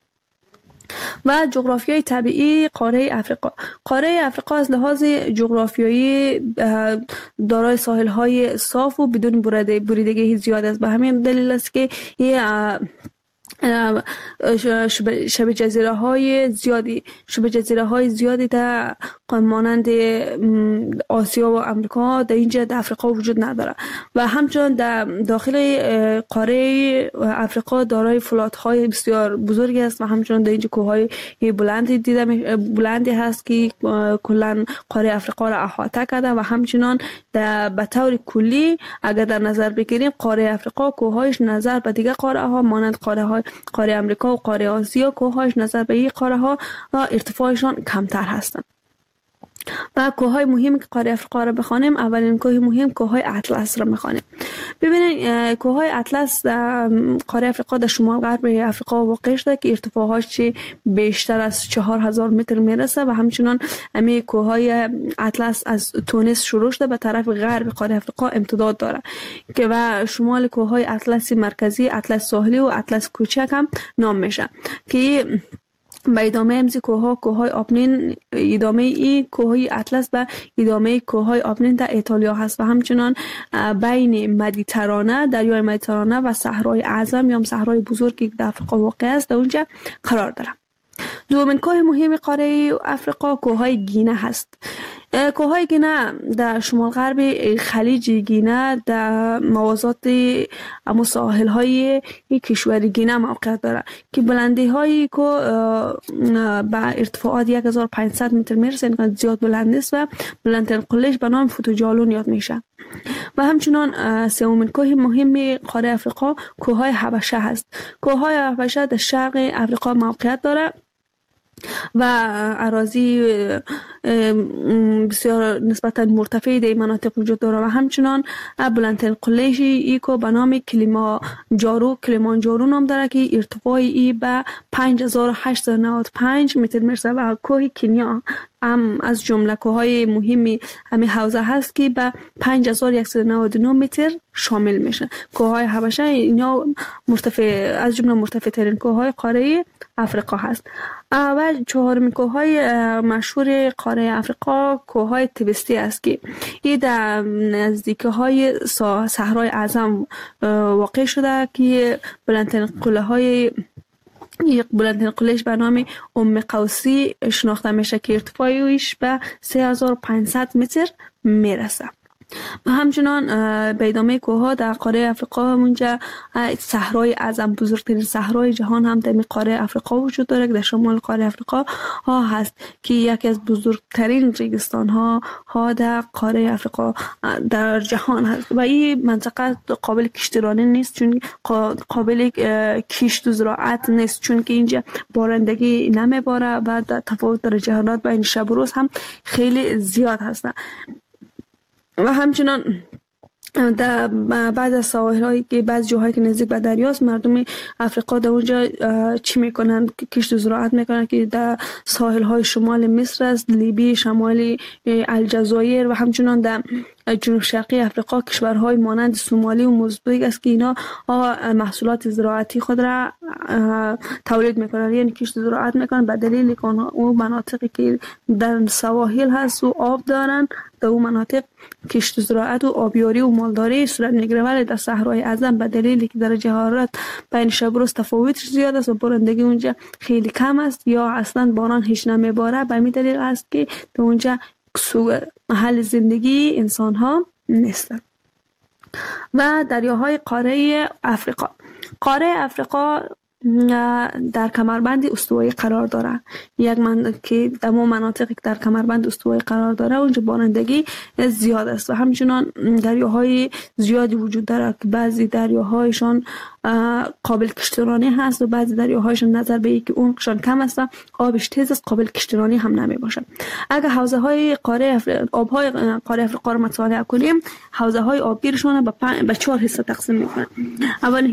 و جغرافیای طبیعی قاره آفریقا. قاره آفریقا از لحاظ جغرافیایی دارای ساحل‌های صاف و بدون بریدگی زیاد است. به همین دلیل است که شبه جزیره های زیادی در مانند آسیا و آمریکا در اینجا در آفریقا وجود نداره و همچنان در داخل قاره آفریقا دارای فلات های بسیار بزرگی است و همچنان در اینجا کوههای بلندی هست که کلا قاره آفریقا را احاطه کرده و همچنان به طور کلی اگر در نظر بگیریم قاره آفریقا کوههایش نظر به دیگر قاره ها مانند قاره آمریکا و قاره آسیا کوههایش نظر به این قاره ها ارتفاعشان کمتر هستند. و کوههای مهم که قاره آفریقا را بخوانیم، اولین کوه مهم کوههای اطلس را میخوانیم. ببینید کوههای اطلس در قاره آفریقا در شمال غرب آفریقا واقع شده که ارتفاعش بیشتر از 4000 متر میرسه و همچنان همین کوههای اطلس از تونس شروع شده به طرف غرب قاره آفریقا امتداد داره که و شمال کوههای اطلس مرکزی، اطلس ساحلی و اطلس کوچک هم نام میشه که به ادامه امزی کوههای آپنین، ادامه ای کوههای اطلس و ادامه کوههای آپنین در ایتالیا هست و همچنان بین مدیترانه، دریای مدیترانه و صحرای اعظم یا صحرای بزرگی که در آفریقا واقع است در اونجا قرار داره. دومین کوه مهم قاره آفریقا کوههای گینه هست. کوههای گینه در شمال غرب خلیج گینه در موازات ساحل های کشور گینه موقعیت داره که بلندی هایی که به ارتفاعات 1500 متر میرسه، یعنی زیاد بلند است و بلندترین قلهش به نام فوتوجالون یاد میشه. و همچنان سومین کوه مهم قاره آفریقا کوههای حبشه هست. کوههای حبشه در شرق آفریقا موقعیت داره و اراضی بسیار نسبتا مرتفع در مناطق وجود داره و همچنان بلندترین قله‌ای ایکو به نام کلیمانجارو نام داره که ارتفاعی ای به 5895 متر میرسه و کوه کنیا هم از جمله کوههای مهمی همین حوزه هست که به 5199 متر شامل میشه. کوههای حبشه اینا مرتفع از جمله مرتفع ترین کوههای قاره افریقا هست. و چهارمین کوههای مشهور قاره افریقا کوههای تبستی است که این در نزدیکی های صحرای اعظم واقع شده که بلندترین قلهش به نام ام قوسی شناخته میشه که ارتفاعش به 3500 متر میرسه. و همچنان به ادامه کوهها در قاره افریقا اونجا صحرای اعظم بزرگترین صحرای جهان هم در قاره افریقا وجود داره که در شمال قاره افریقا ها هست که یکی از بزرگترین ریگستان ها در قاره افریقا در جهان هست و این منطقه قابل کشتیرانی نیست چون قابل کشت و زراعت نیست چون که اینجا بارندگی نمیباره و تفاوت درجه حرارت بین شب و روز هم خیلی زیاد هست. و همچنان در بعض از ساحل‌هایی که بعض جاهایی که نزدیک به دریاست مردم افریقا در اونجا چی میکنن؟ کشت و زراعت میکنن که در ساحل‌های شمال مصر است، لیبی، شمالی الجزایر و همچنان در جنوب شرقی افریقا کشورهای مانند سومالی و موزامبیک است که اینا محصولات زراعتی خود را تولید میکنن، یعنی کشت و زراعت میکنن به دلیل که اون مناطقی که در سواحل هست و آب دارن در اون مناطق کشت و زراعت و آبیاری و مالداری صورت میگیره، ولی در صحرای اعظم به دلیلی که درجه حرارت بین شب و روز تفاوتش زیاد است و بارندگی اونجا خیلی کم است یا اصلا باران هیچ نمیباره، به همین دلیل است که در اونجا محل زندگی انسان ها نیستند. و دریاهای قاره افریقا در کمربند استوایی قرار داره. که در مناطقی که در کمربند استوایی قرار داره اونجا بارندگی زیاد است و همچنان دریاهای زیادی وجود داره که بعضی دریاهایشان قابل کشتیرانی هست و بعضی دریاهایشان نظر به اینکه عمقشان کم است و آبش تیز است قابل کشتیرانی هم نمی باشه. اگر حوزه های آبهای قاره افریقا رو مطالعه کنیم حوزه های آبگیرشان به 4 حصه تقسیم میکنن. اول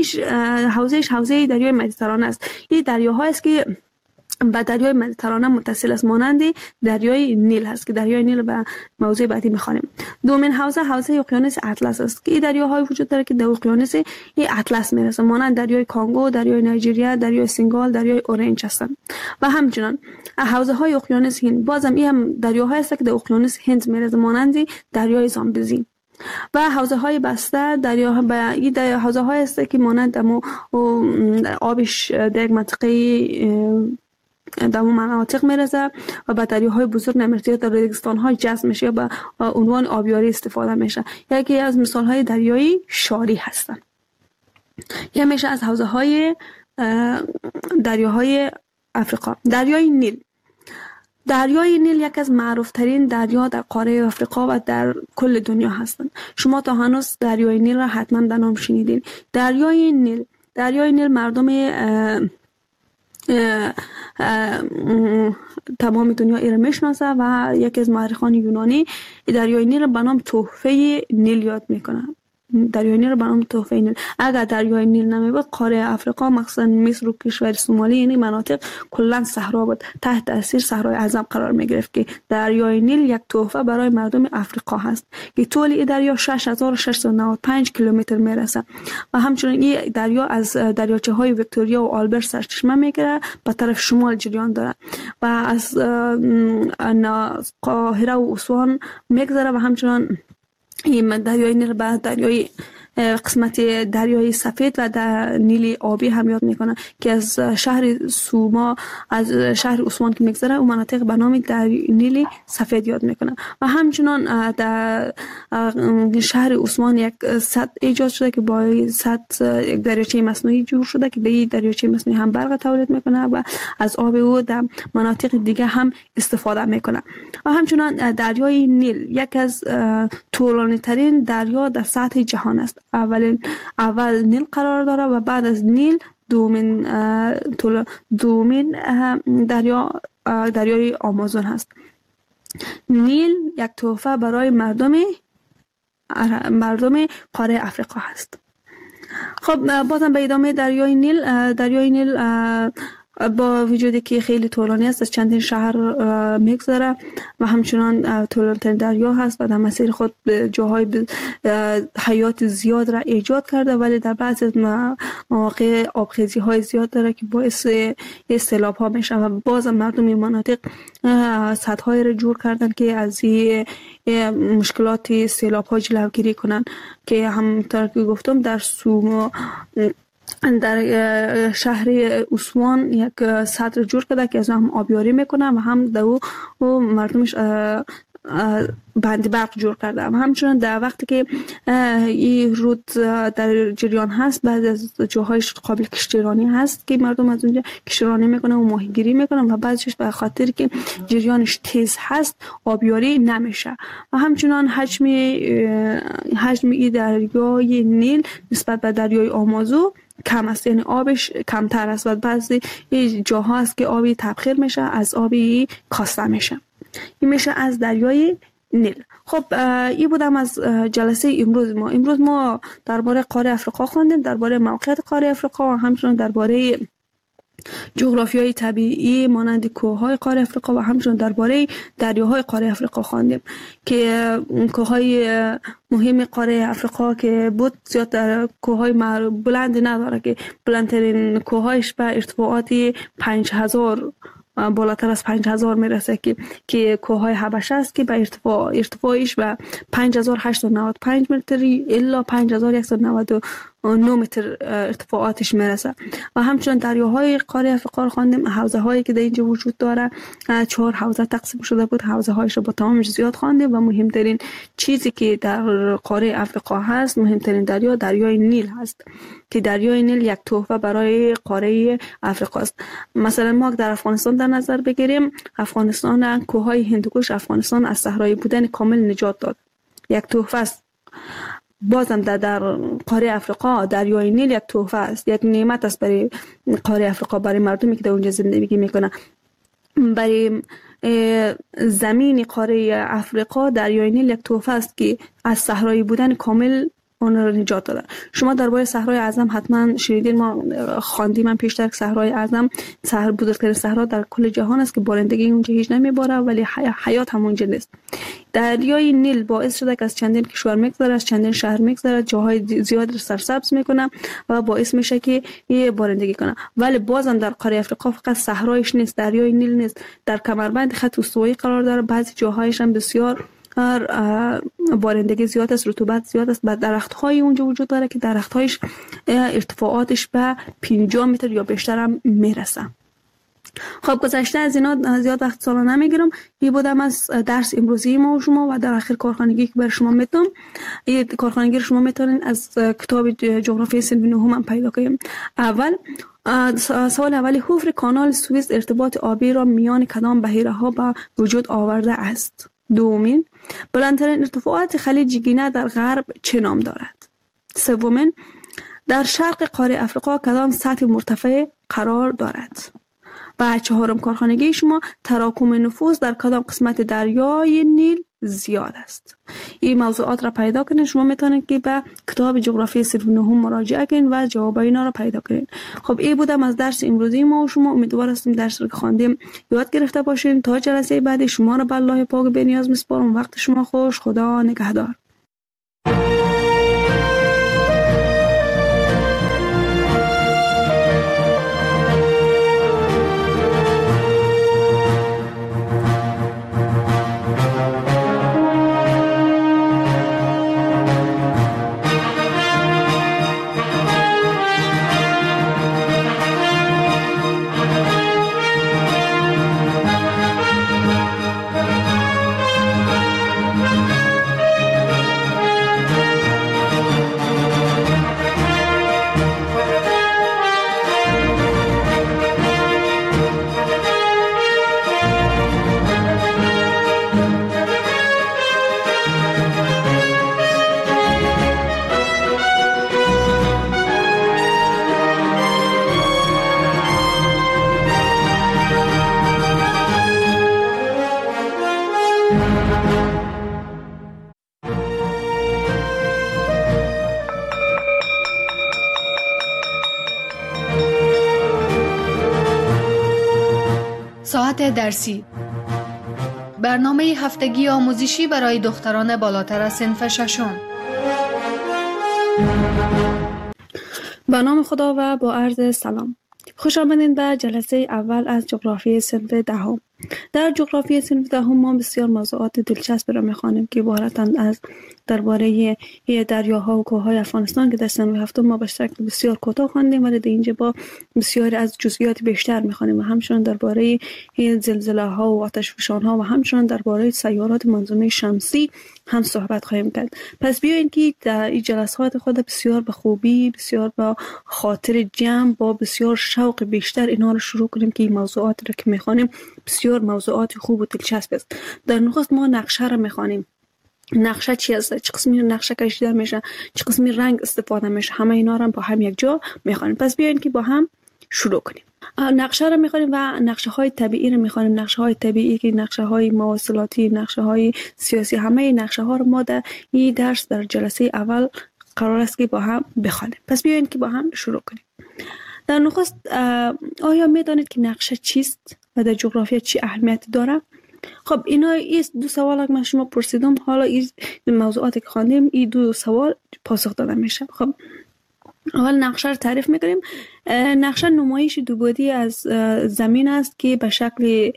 حوزه دریای مدیترانه است. این دریاهایی است که به دریای مدیترانه متصل است مانند دریای نیل هست که دریای نیل به موضوع بعدی میخوانیم. دومین حوزه اقیانوس اطلس است که این دریاهای وجود داره که در اقیانوس اطلس میرسه مانند دریای کانگو، دریای نایجریا، دریای سنگال، دریای اورنج هستند. و همچنان حوزه های اقیانوس هند بازم این هم دریاهایی است که در اقیانوس هند میرسه مانند دریای زامبزی. و حوزه های بسته حوزه های است که مانند آبش در یک منطقه در اون مناطق میرسه و به دریاهای بزرگ نمیرسه در ریگستان های جذب میشه یا به عنوان آبیاری استفاده میشه. یکی از مثال های دریای شاری هستن. یه میشه از حوزه های دریاهای افریقا. دریای نیل یکی از معروف ترین دریا در قاره افریقا و در کل دنیا هستند. شما تا هنوز دریای نیل را حتما در نام شنیدین. دریای نیل مردم تمام دنیا ایره میشناسه و یکی از مورخان یونانی دریای نیل را به نام تحفه نیل یاد میکنه. اگر دریای نیل نمیبود قاره افریقا مخصوصا مصر و کشور سومالی یعنی مناطق کلا صحرا بود، تحت تاثیر صحرای اعظم قرار میگرفت که دریای نیل یک تحفه برای مردم افریقا هست که طول این دریا 6695 کیلومتر میرسه و همچنین این دریا از دریاچه های ویکتوریا و آلبرت سرچشمه میگیره به طرف شمال جریان داره و از قاهره و اسوان میگذره و همچنین این دریای نیل به دریای قسمت دریای سفید و در نیل آبی هم یاد میکنه که از شهر سوما از شهر اسوان که میگذره اون مناطق به نام نیل سفید یاد میکنه و همچنان در شهر اسوان یک سد ایجاد شده که با سد یک دریاچه مصنوعی جور شده که به این دریاچه مصنوعی هم برق تولید میکنه و از آب او در مناطق دیگه هم استفاده میکنه. و همچنان دریای نیل یک از طولانی ترین دریا در سطح جهان است. اول نیل قرار داره و بعد از نیل دومین دریای آمازون هست. نیل یک تحفه برای مردم قاره افریقا هست. خب بازم به ادامه دریای نیل با وجودی که خیلی طولانی است، از چندین شهر میگذره و همچنان طولانی‌ترین دریا هست و در مسیر خود جاهای حیات زیاد را ایجاد کرده، ولی در بعضی از مواقع آبخیزی های زیاد داره که باعث سیلاب ها میشه و بازم مردم این مناطق سدهای را جور کردن که از مشکلات سیلاب ها جلوگیری کنن، که همونطور که گفتم در در شهر اسوان یک سد جور کرده که از هم آبیاری میکنه و هم دو مردمش بند برق جور کرده. و همچنان در وقتی که این رود در جریان هست، بعض از جاهایش قابل کشتیرانی هست که مردم از اونجا کشتیرانی میکنن و ماهیگیری میکنن و بعضیش به خاطر که جریانش تیز هست آبیاری نمیشه. و همچنان حجم این دریای نیل نسبت به دریای آمازون کم است، یعنی آبش کمتر است و بعضی جاها هست که آبی تبخیر میشه، از آبی کاسته میشه. این میشه از دریای نیل. خب این بودم از جلسه امروز ما درباره قاره افریقا خواندیم، درباره موقعیت قاره افریقا و همچنین درباره جغرافیای طبیعی مانند کوههای قاره افریقا و همچنین درباره دریاهای قاره افریقا خواندیم که کوههای مهم قاره افریقا که بود زیاد در کوههای بلند نداره، که بلندترین کوههایش به ارتفاعات 5000 بالاتر از 5000 میرسه که کوههای حبشه است که به ارتفاعش به 5895 متری الا 5199 متر ارتفاعاتش میرسه. و همچنین دریاهای قاره افریقا رو خواندیم، حوزه هایی که در اینجا وجود داره 4 حوزه تقسیم شده بود، حوزه هایش رو با تمامش زیاد خواندیم و مهمترین چیزی که در قاره افریقا هست، مهمترین دریای نیل هست که دریای نیل یک تحفه برای قاره افریقا است. مثلا ما در افغانستان در نظر بگیریم، افغانستان کوههای هندوکش افغانستان از صحرایی بودن کامل نجات داد، یک تحفه است. بازم در قاره افریقا دریای نیل یک تحفه است، یک نعمت است برای قاره افریقا، برای مردمی که در اونجا زندگی میکنه. برای زمین قاره افریقا دریای نیل یک تحفه است که از صحرایی بودن کامل اون رو نجات داده. شما درباره صحرای اعظم حتما شنیدین، ما خواندیم من پیشتر که صحرای اعظم بزرگترین صحرا در کل جهان است که بارندگی اونجا هیچ نمیباره ولی حیات هم اونجا نیست. دریای نیل باعث شده که از چندین کشور میگذره، از چندین شهر میگذره، جاهای زیاد رو سرسبز میکنه و باعث میشه که یه بارندگی کنه. ولی بازم در قاره افریقا فقط صحرایش نیست، دریای نیل نیست، در کمربند خط استوایی قرار داره، بعضی جاهایش هم بسیار بارندگی زیاد است، رطوبت زیاد است و درخت های اونجا وجود داره که درخت هایش ارتفاعاتش به 50 متر یا بیشتر هم میرسه. خب گذشته از اینا زیاد وقت سالا نمیگیرم. این بودم از درس امروزی ما و شما و در آخر کارخانگی که بر شما میتونم. این کارخانگی شما میتونین از کتاب جغرافی صنف نهم هم پیدا کنیم. سوال اولی، حفر کانال سوئیس ارتباط آبی را میان کدام بحیره ها به وجود آورده است؟ دومین، بلندترین ارتفاعات خلیج گینه در غرب چه نام دارد؟ سومین، در شرق قاره افریقا کدام سطح مرتفع قرار دارد؟ و چهارم کارخانگی شما، تراکم نفوذ در کدام قسمت دریای نیل زیاد است؟ این موضوعات را پیدا کنید. شما میتونید که به کتاب جغرافی صنف نهم مراجعه کنید و جواب اینا را پیدا کنید. خب این بودم از درس امروزی ما و شما. امیدوار هستیم درس را که خواندیم یاد گرفته باشین. تا جلسه بعد شما را به الله پاک بی‌نیاز میسپارم. وقت شما خوش. خدا نگهدار. ساعت درسی برنامه هفتگی آموزشی برای دختران بالاتر از صنف ششم. به نام خدا و با عرض سلام. خوش آمدین به جلسه اول از جغرافی صنف دهم. در جغرافی صنف دهم ما بسیار موضوعات دلچسب را می‌خوانیم که عبارتند از درباره دریاها و کوههای افغانستان که در صنف هفتم ما به شکل بسیار کوتاه خواندیم، ولی در اینجا با بسیاری از جزئیات بیشتر می‌خوانیم و همچنین درباره زلزله‌ها و آتشفشان‌ها و همچنین درباره سیارات منظومه شمسی هم صحبت خواهیم کرد. پس بیاین که در این جلسات خود بسیار به خوبی، بسیار با خاطر جمع، با بسیار شوق بیشتر اینا رو شروع کنیم که این موضوعات رو که می‌خوانیم بسیار موضوعات خوب و دلچسب است. در نخست ما نقشه را می‌خوانیم. نقشه چی است؟ چه قسمی نقشه کشیده میشه؟ چه قسمی رنگ استفاده میشه؟ همه اینا رو با هم یک جا می‌خوانیم. پس بیاین که با هم شروع کنیم. نقشه را می‌خوانیم و نقشه‌های طبیعی را می‌خوانیم. نقشه‌های طبیعی که نقشه‌های مواصلاتی، نقشه‌های سیاسی، همه نقشه‌ها رو ما در این درس در جلسه اول قرار است که با هم بخوانیم. پس بیاین که با هم شروع کنیم. در نخست آیا می‌دانید که نقشه چیست و در جغرافیا چی اهمیتی داره؟ خب اینا این دو سوال که من شما پرسیدم، حالا این موضوعاتی که خواندیم این دو سوال پاسخ داده میشه. خب اول نقشه رو تعریف میکنیم. نقشه نمایش دو بعدی از زمین است که به شکل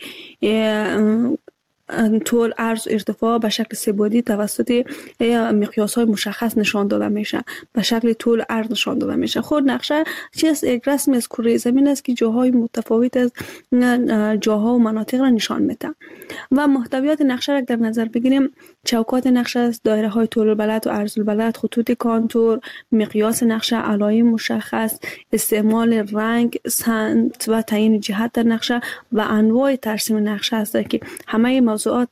طول، عرض و ارتفاع به شکل سه بعدی توسط مقیاس‌های مشخص نشان داده میشه. به شکل طول، عرض نشان داده میشه. خود نقشه چیست؟ یک رسم از کره زمین است که جاهای متفاوت از جاها و مناطق را نشان میده. و محتویات نقشه را در نظر بگیریم، چوکات نقشه است، دایره‌های طول البلد و عرض البلد، خطوط کانتور، مقیاس نقشه، علائم مشخص، استعمال رنگ، سمت و تعیین جهت در نقشه و انواع ترسیم نقشه است که همه موضوعات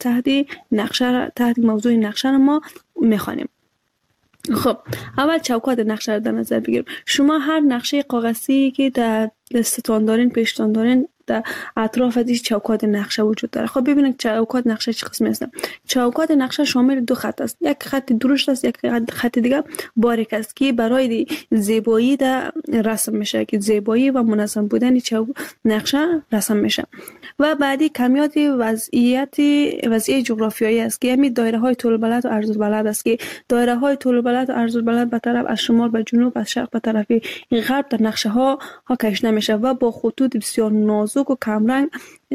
تحت موضوع نقشه را ما می‌خوانیم. خب اول چوکات نقشه را در نظر بگیریم. شما هر نقشه کاغذی که در دستتان دارین، پیشتان دارین، در اطراف از چوکات نقشه وجود داره. خب ببینید چوکات نقشه چه قسمی هستند. چوکات نقشه شامل دو خط است. یک خط درشت است، یک خط دیگه باریک است که برای زیبایی در رسم میشه، که زیبایی و منظم بودن نقشه رسم میشه. و بعدی کمیات وضعیت جغرافیایی است که همین دایره های طول البلد و عرض البلد است که دایره های طول البلد و عرض البلد به طرف از شمال به جنوب، از شرق به طرف غرب در نقشه ها کشیده میشه و با خطوط بسیار نازک و کمرنگ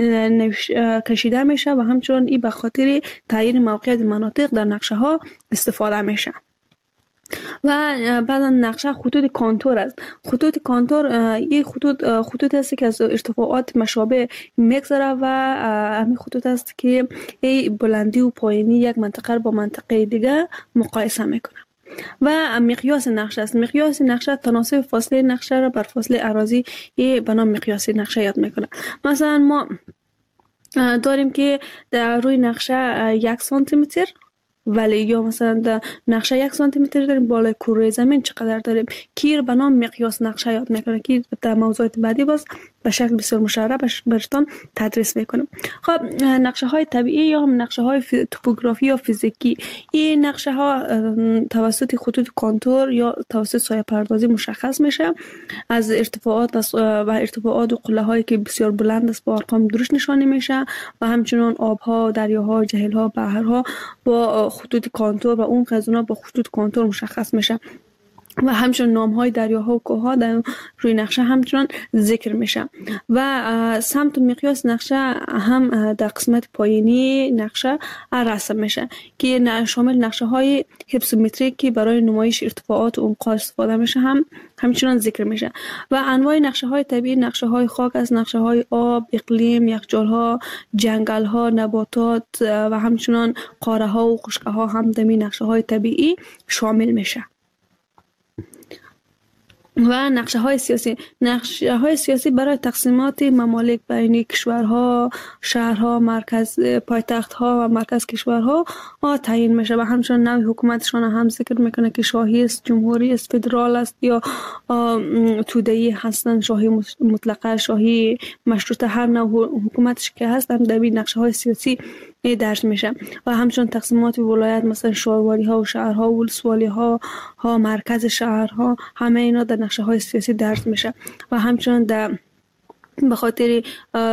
کشیده میشه و همچنین این به خاطر تعیین موقعیت مناطق در نقشه ها استفاده میشه. و بعد نقشه خطوط کانتور است. خطوط کانتور این خطوط است که از ارتفاعات مشابه میگذره و همین خطوط است که بلندی و پایینی یک منطقه با منطقه دیگه مقایسه میکنه. و مقیاس نقشه است. مقیاس نقشه تناسب فاصله نقشه را بر فاصله اراضی به نام مقیاس نقشه یاد میکنه. مثلا ما داریم که در روی نقشه 1 سانتی متر، ولی یا مثلا در نقشه 1 سانتی متر داریم، بالای کره زمین چقدر داریم، که به نام مقیاس نقشه یاد میکنه که در موضوعات بعدی باز به شکل بسیار مشرح براتون تدریس میکنم. خب نقشه های طبیعی یا هم نقشه های توپوگرافی یا فیزیکی، این نقشه ها توسط خطوط کانتور یا توسط سایه پردازی مشخص میشه. از ارتفاعات و قله هایی که بسیار بلند است با ارقام درشت نشان میشه و همچنین آبها، دریاها، جهیل‌ها، بحرها با خطوط کانتور و اون خزانه با خطوط کانتور مشخص میشه. و همچنین نام‌های دریاها و کوه‌ها در روی نقشه همچنان ذکر میشه. و سمت و مقیاس نقشه هم در قسمت پایینی نقشه رسم میشه که شامل نقشه‌های هیپسومتریک که برای نمایش ارتفاعات و عمق‌ها استفاده میشه همچنان ذکر میشه. و انواع نقشه‌های طبیعی، نقشه‌های خاک از نقشه‌های آب، اقلیم، یخچال‌ها، جنگل‌ها، نباتات و همچنین قاره‌ها و خشک‌ها هم در نقشه‌های طبیعی شامل میشه. و نقشه های سیاسی برای تقسیمات ممالک بین کشورها، شهرها، مرکز پایتخت‌ها و مرکز کشورها تعیین میشه و همچنین نوع حکومتشان هم ذکر میکنه که شاهی است، جمهوری است، فدرال است یا توده‌ای هستند، شاهی مطلقه، شاهی مشروطه، هر نوع حکومتش که هست هم در نقشه های سیاسی درج میشه. و همچنین تقسیمات ولایت، مثلا شهروالی ها و شهرها و ولسوالی ها مرکز شهرها، همه اینا در نقشه های سیاسی درج میشه. و همچنین در به خاطر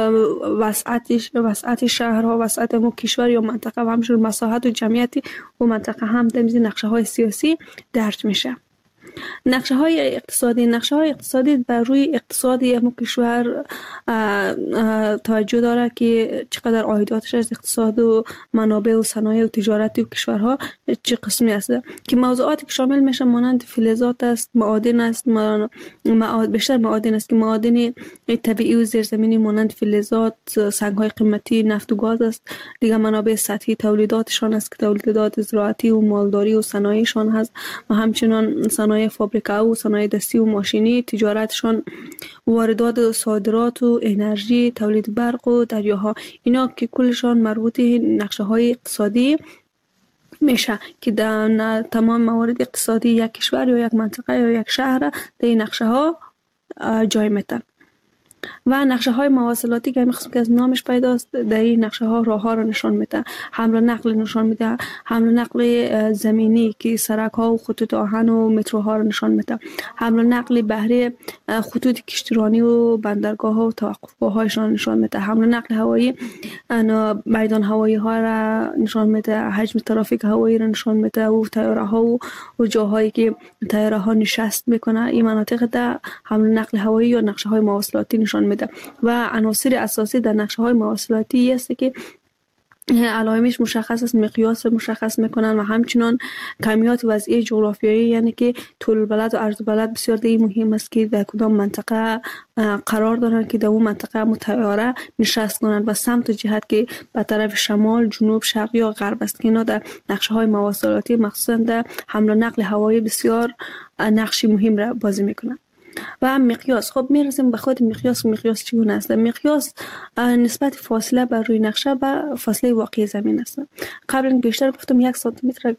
وسعت شهرها، وسعت مو کشور یا منطقه و همچنین مساحت و جمعیت و منطقه هم در نقشه های سیاسی درج میشه. نقشه های اقتصادی بر روی اقتصاد یک کشور توجه داره که چقدر عایداتش از اقتصاد و منابع و صنایع و تجارتی و کشورها چه قسمی است که موضوعاتی که شامل میشه مانند فلزات است، معادن است، بیشتر معادن است که معادن طبیعی و زیرزمینی مانند فلزات، سنگ های قیمتی، نفت و گاز است. دیگه منابع سطحی تولیداتشان است که تولیدات زراعتی و مالداری و صنایعشان هست و همچنین صنایع فابریکه و صنایع دستی و ماشینی، تجارتشان، واردات و صادرات و انرژی، تولید برق و دریاها، اینا که کلشان مربوط نقشه های اقتصادی میشه که در تمام موارد اقتصادی یک کشور یا یک منطقه یا یک شهر در این نقشه ها جای میتن. و نقشه های مواصلاتی که همین قسم که از نامش پیداست، در این نقشه ها راه ها را نشان میده، حمل و نقل نشان میده، حمل و نقل زمینی که سرک ها و خطوط آهن و متروها را نشان میده، حمل و نقل بحری، خطوط کشتیرانی و بندرگاه ها و توقفگاه هایشان نشان میده، حمل و نقل هوایی، میدان هوایی ها را نشان میده، حجم ترافیک هوایی را نشان میده و طیاره ها و جاهایی که طیاره ها نشست میکنه. این مناطق در حمل و نقل هوایی یا نقشه های مواصلاتی نشان میده. و عناصر اساسی در نقشه های مواصلاتی است که علائمش مشخص است، مقیاس مشخص میکنن و همچنان کمیات وضعی جغرافیایی، یعنی که طول البلد و عرض البلد بسیار دیگه مهم است که در کدام منطقه قرار دارن که در اون منطقه متعاره نشست کنند و سمت و جهت که به طرف شمال، جنوب، شرق یا غرب است که اینا در نقشه های مواصلاتی مخصوصا در حمل و نقل هوایی بسیار نقشی مهم را بازی میکنن. و مقیاس، خب میرسیم به خود مقیاس چگونه است؟ مقیاس نسبت فاصله بر روی نقشه به فاصله واقعی زمین است. قبلا بیشتر گفتم 1 سانتی متر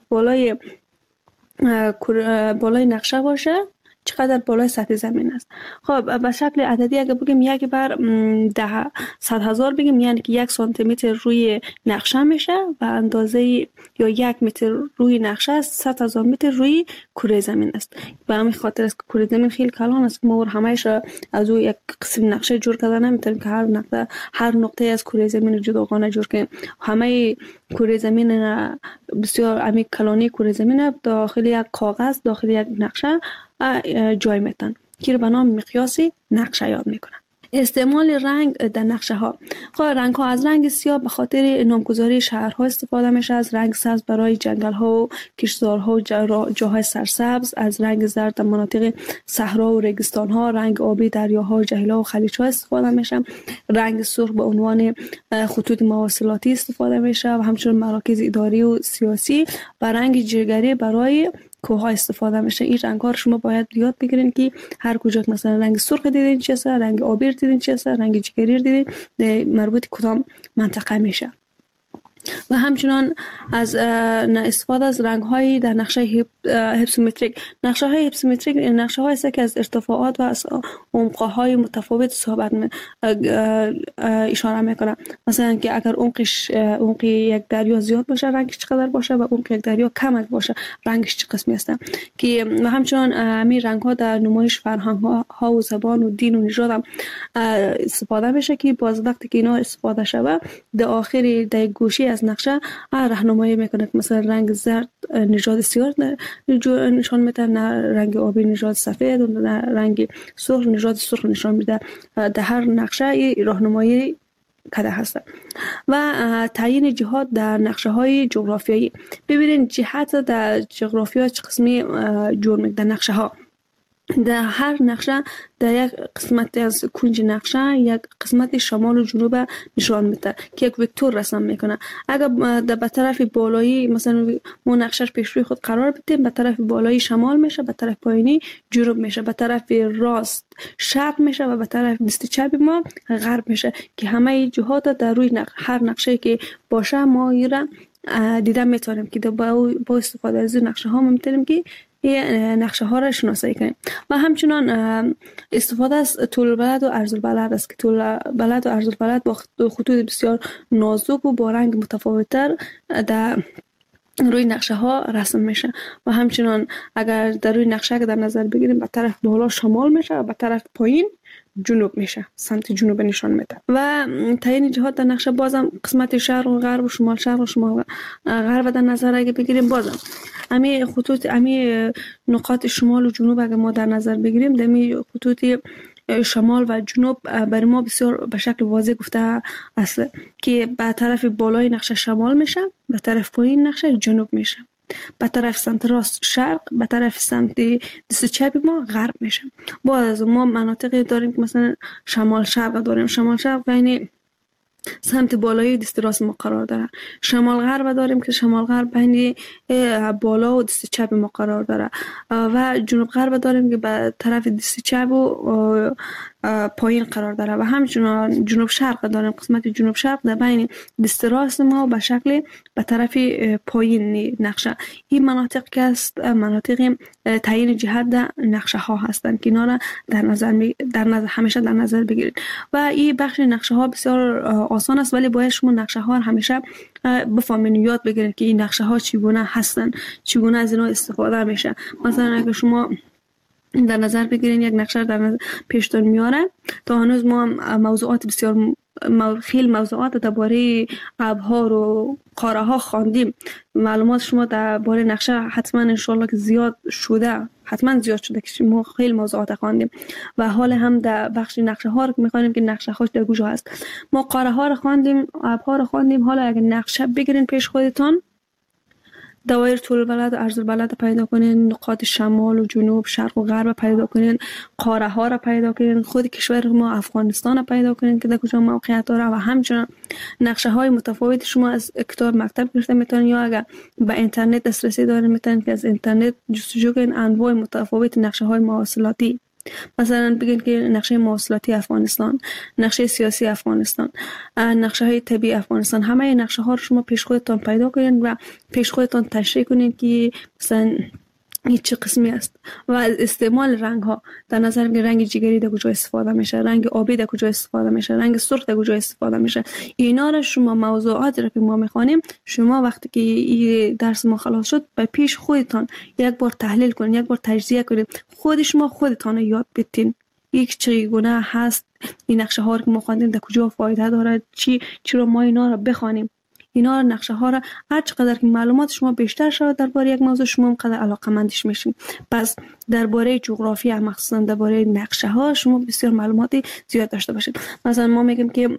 بالای نقشه باشه چقدر بالای سطح زمین است. خب به شکل عددی اگه بگیم 1 بر 100,000 بگیم، یعنی که 1 سانتی متر روی نقشه میشه و اندازه یا 1 متر روی نقشه است 100,000 متر روی کره زمین است. به همین خاطر است که کره زمین خیلی کلان است که ما همه‌اش از او یک قسم نقشه جور کرده نمیتونیم که هر نقطه از کره زمین جداگانه جور کنیم. همه کره زمین بسیار عمیق کلانی کره زمین داخل یک کاغذ، داخل یک نقشه جای میتن که به نام مقیاسی نقشه یاد میکنن. استعمال رنگ در نقشه ها، خب رنگ ها از رنگ سیاه به خاطر نامگذاری شهرها استفاده میشه، از رنگ سبز برای جنگل ها و کشتزارها و جاهای سرسبز، از رنگ زرد در مناطق صحرا و ریگستان ها، رنگ آبی دریاها و جهیل‌ها و خلیج ها استفاده میشه، رنگ سرخ به عنوان خطوط مواصلاتی استفاده میشه و همچنین مراکز اداری و سیاسی، و رنگ جگری برای کوه ها استفاده میشه. این رنگ ها رو شما باید یاد بگیرین که هر کجا مثلا رنگ سرخ دیدین چه است، رنگ آبی دیدین چه است، رنگ جگری دیدین مربوط کدام منطقه میشه. و همچنان از استفاده از رنگ های در نقشه هیپسومتریک. نقشه های هیپسومتریک نقشه هایی است که از ارتفاعات و از عمق های متفاوت صحبت اشاره میکنه. مثلا که اگر عمق یک دریا زیاد باشه رنگش چقدر باشه و عمق یک دریا کم باشه رنگش چه قسمی است. که و همچنان همین رنگ ها در نمایش فرهنگ ها و زبان و دین و نژاد هم استفاده میشه که باز وقتی که اینا استفاده شوه در آخر در گوشه از نقشه راهنمایی میکنه که مثلا رنگ زرد نژاد سیاه نشان میده، رنگ آبی نژاد سفید و رنگ سرخ نژاد سرخ نشان میده. در هر نقشه راهنمایی کده هست. و تعیین جهات در نقشه های جغرافیایی. ببینید جهت در جغرافیا چه قسمی جور میده نقشه ها. در هر نقشه در یک قسمت از کنج نقشه یک قسمت شمال و جنوب نشان میده که یک وکتور رسم میکنه. اگر به طرف بالایی مثلا ما نقشهش پیش روی خود قرار بدیم، به طرف بالایی شمال میشه، به طرف پایینی جنوب میشه، به طرف راست شرق میشه و به طرف دست چپ ما غرب میشه که همه جهات در روی هر نقشه که باشه ما ایران دیدن میتونیم که با استفاده از نقشه ها ما میتونیم که نقشه ها را شناسایی کنیم. و همچنان استفاده از طول البلد و عرض البلد است که طول البلد و عرض البلد با خطوط بسیار نازک و با رنگ متفاوت‌تر در روی نقشه ها رسم میشه و همچنان اگر در روی نقشه در نظر بگیریم به طرف بالا شمال میشه و به طرف پایین جنوب میشه، سمت جنوب نشان میده. و تعیین جهات در نقشه بازم قسمت شرق و غرب و شمال شرق و شمال غرب در نظر اگه بگیریم، بازم امی خطوط امی نقاط شمال و جنوب اگه ما در نظر بگیریم، دمی خطوط شمال و جنوب برای ما بسیار به شکل واضح گفته است که به طرف بالای نقشه شمال میشه، به طرف پایین نقشه جنوب میشه، به طرف سمت راست شرق، به طرف سمت دست چپ ما غرب میشه. باز ما مناطقی داریم که مثلا شمال شرق داریم، شمال شرق بین سمت بالای دست راست ما قرار داره. شمال غرب داریم که شمال غرب بین بالا و دست چپ ما قرار داره و جنوب غرب داریم که به طرف دست چپ و پایین قرار داره و همچنین جنوب شرق داریم، قسمت جنوب شرق در بین دست راست ما به شکل به طرف پایین نقشه. این مناطق که است مناطق تعیین جهت در نقشه ها هستند که اینا را همیشه در نظر بگیرید و این بخش نقشه ها بسیار آسان است، ولی باید شما نقشه ها همیشه بفهمین، یاد بگیرید که این نقشه ها چگونه هستند، چگونه از اینا استفاده میشه. مثلا اگه شما در نظر بگیرین یک نقشه در پیشتون میاره، تا هنوز ما موضوعات بسیار خیلی موضوعات درباره ابها و قاره ها خواندیم. معلومات شما درباره نقشه حتما ان شاء الله که زیاد شده که ما خیلی موضوعات خواندیم و حال هم در بخش نقشه ها رو می‌خوانیم که نقشه هاش در کجا هست. ما قاره ها رو خواندیم، ابها رو خواندیم. حالا اگه نقشه بگیرین پیش خودتون، دوایر طول البلد و عرض البلد پیدا کنین، نقاط شمال و جنوب شرق و غرب پیدا کنین، قاره ها را پیدا کنین، خود کشور ما افغانستان را پیدا کنین که در کجا موقعیت داره و همچنین نقشه های متفاوت شما از کتاب مکتب گرفته میتونین یا اگر به اینترنت دسترسی دارین میتونین که از اینترنت جستجو کنین انواع متفاوت نقشه های مواصلاتی. مثلا بگین که نقشه مواصلاتی افغانستان، نقشه سیاسی افغانستان، نقشه های طبیعی افغانستان، همه این نقشه ها رو شما پیش خودتان پیدا کنین و پیش خودتان تشریح کنین که مثلا این چه قسمی است و استعمال رنگ ها در نظر بگیرید، رنگ جگری در کجا استفاده میشه، رنگ آبی در کجا استفاده میشه، رنگ سرخ در کجا استفاده میشه. اینا رو شما موضوعاتی رو که ما میخوانیم، شما وقتی که این درس ما خلاص شد به پیش خودتان یک بار تحلیل کنین، یک بار تجزیه کنین، خودتان رو یاد بدین یک چگونه هست این نقشه ها رو که ما خواندیم در کجا فایده داره، چرا ما اینا رو بخوانیم. اینا نقشه ها را هر چقدر که معلومات شما بیشتر شد درباره یک موضوع، شما اونقدر علاقه‌مندش میشین. پس درباره جغرافی مخصوصا درباره نقشه ها شما بسیار معلوماتی زیاد داشته باشید. مثلا ما میگیم که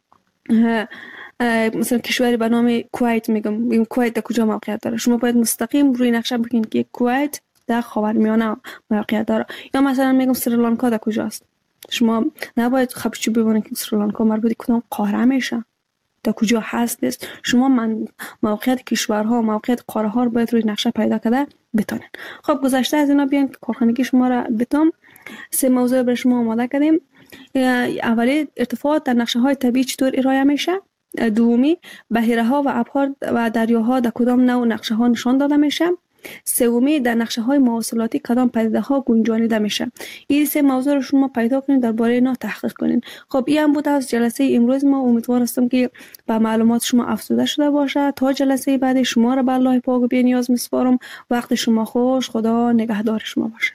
مثلا کشوری به نام کویت، میگم کویت در کجا موقعیت داره، شما باید مستقیم روی نقشه ببینید که کویت در خاورمیانه موقعیت داره. یا مثلا میگم سریلانکا در کجاست، شما نباید خبرچی ببینید که سریلانکا مربوط کدام قاره میشه، در کجا هست. شما موقعیت کشورها، موقعیت قاره ها رو باید روی نقشه پیدا کرده بتونین. خب گذشته از اینا بیان کارخانگی شما را بتون 3 موضوع برای شما آماده کردیم. اولی ارتفاعات در نقشه های طبیعی چطور ارائه میشه، دومی بحیره ها و ابحار و دریاها در کدام نوع نقشه ها نشان داده میشه، سومی در نقشه های مواصلاتی کدام پدیده ها گنجانیده میشه. این 3 موضوع رو شما پیدا کنید، درباره اینا تحقیق کنید. خب این هم بود از جلسه امروز ما. امیدوار هستم که با معلومات شما افزوده شده باشه. تا جلسه بعد شما را به الله پاک و بی‌نیاز میسپارم. وقت شما خوش. خدا نگهدار شما باشه.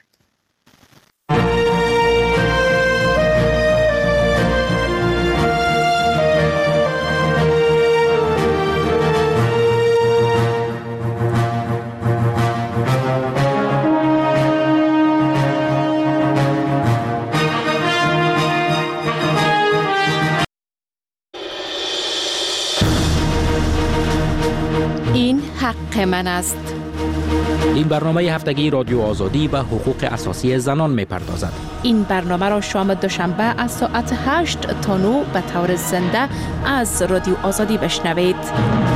این حق من است. این برنامه هفتگی رادیو آزادی به حقوق اساسی زنان می‌پردازد. این برنامه را شام دوشنبه از ساعت 8 تا 9 به طور زنده از رادیو آزادی بشنوید.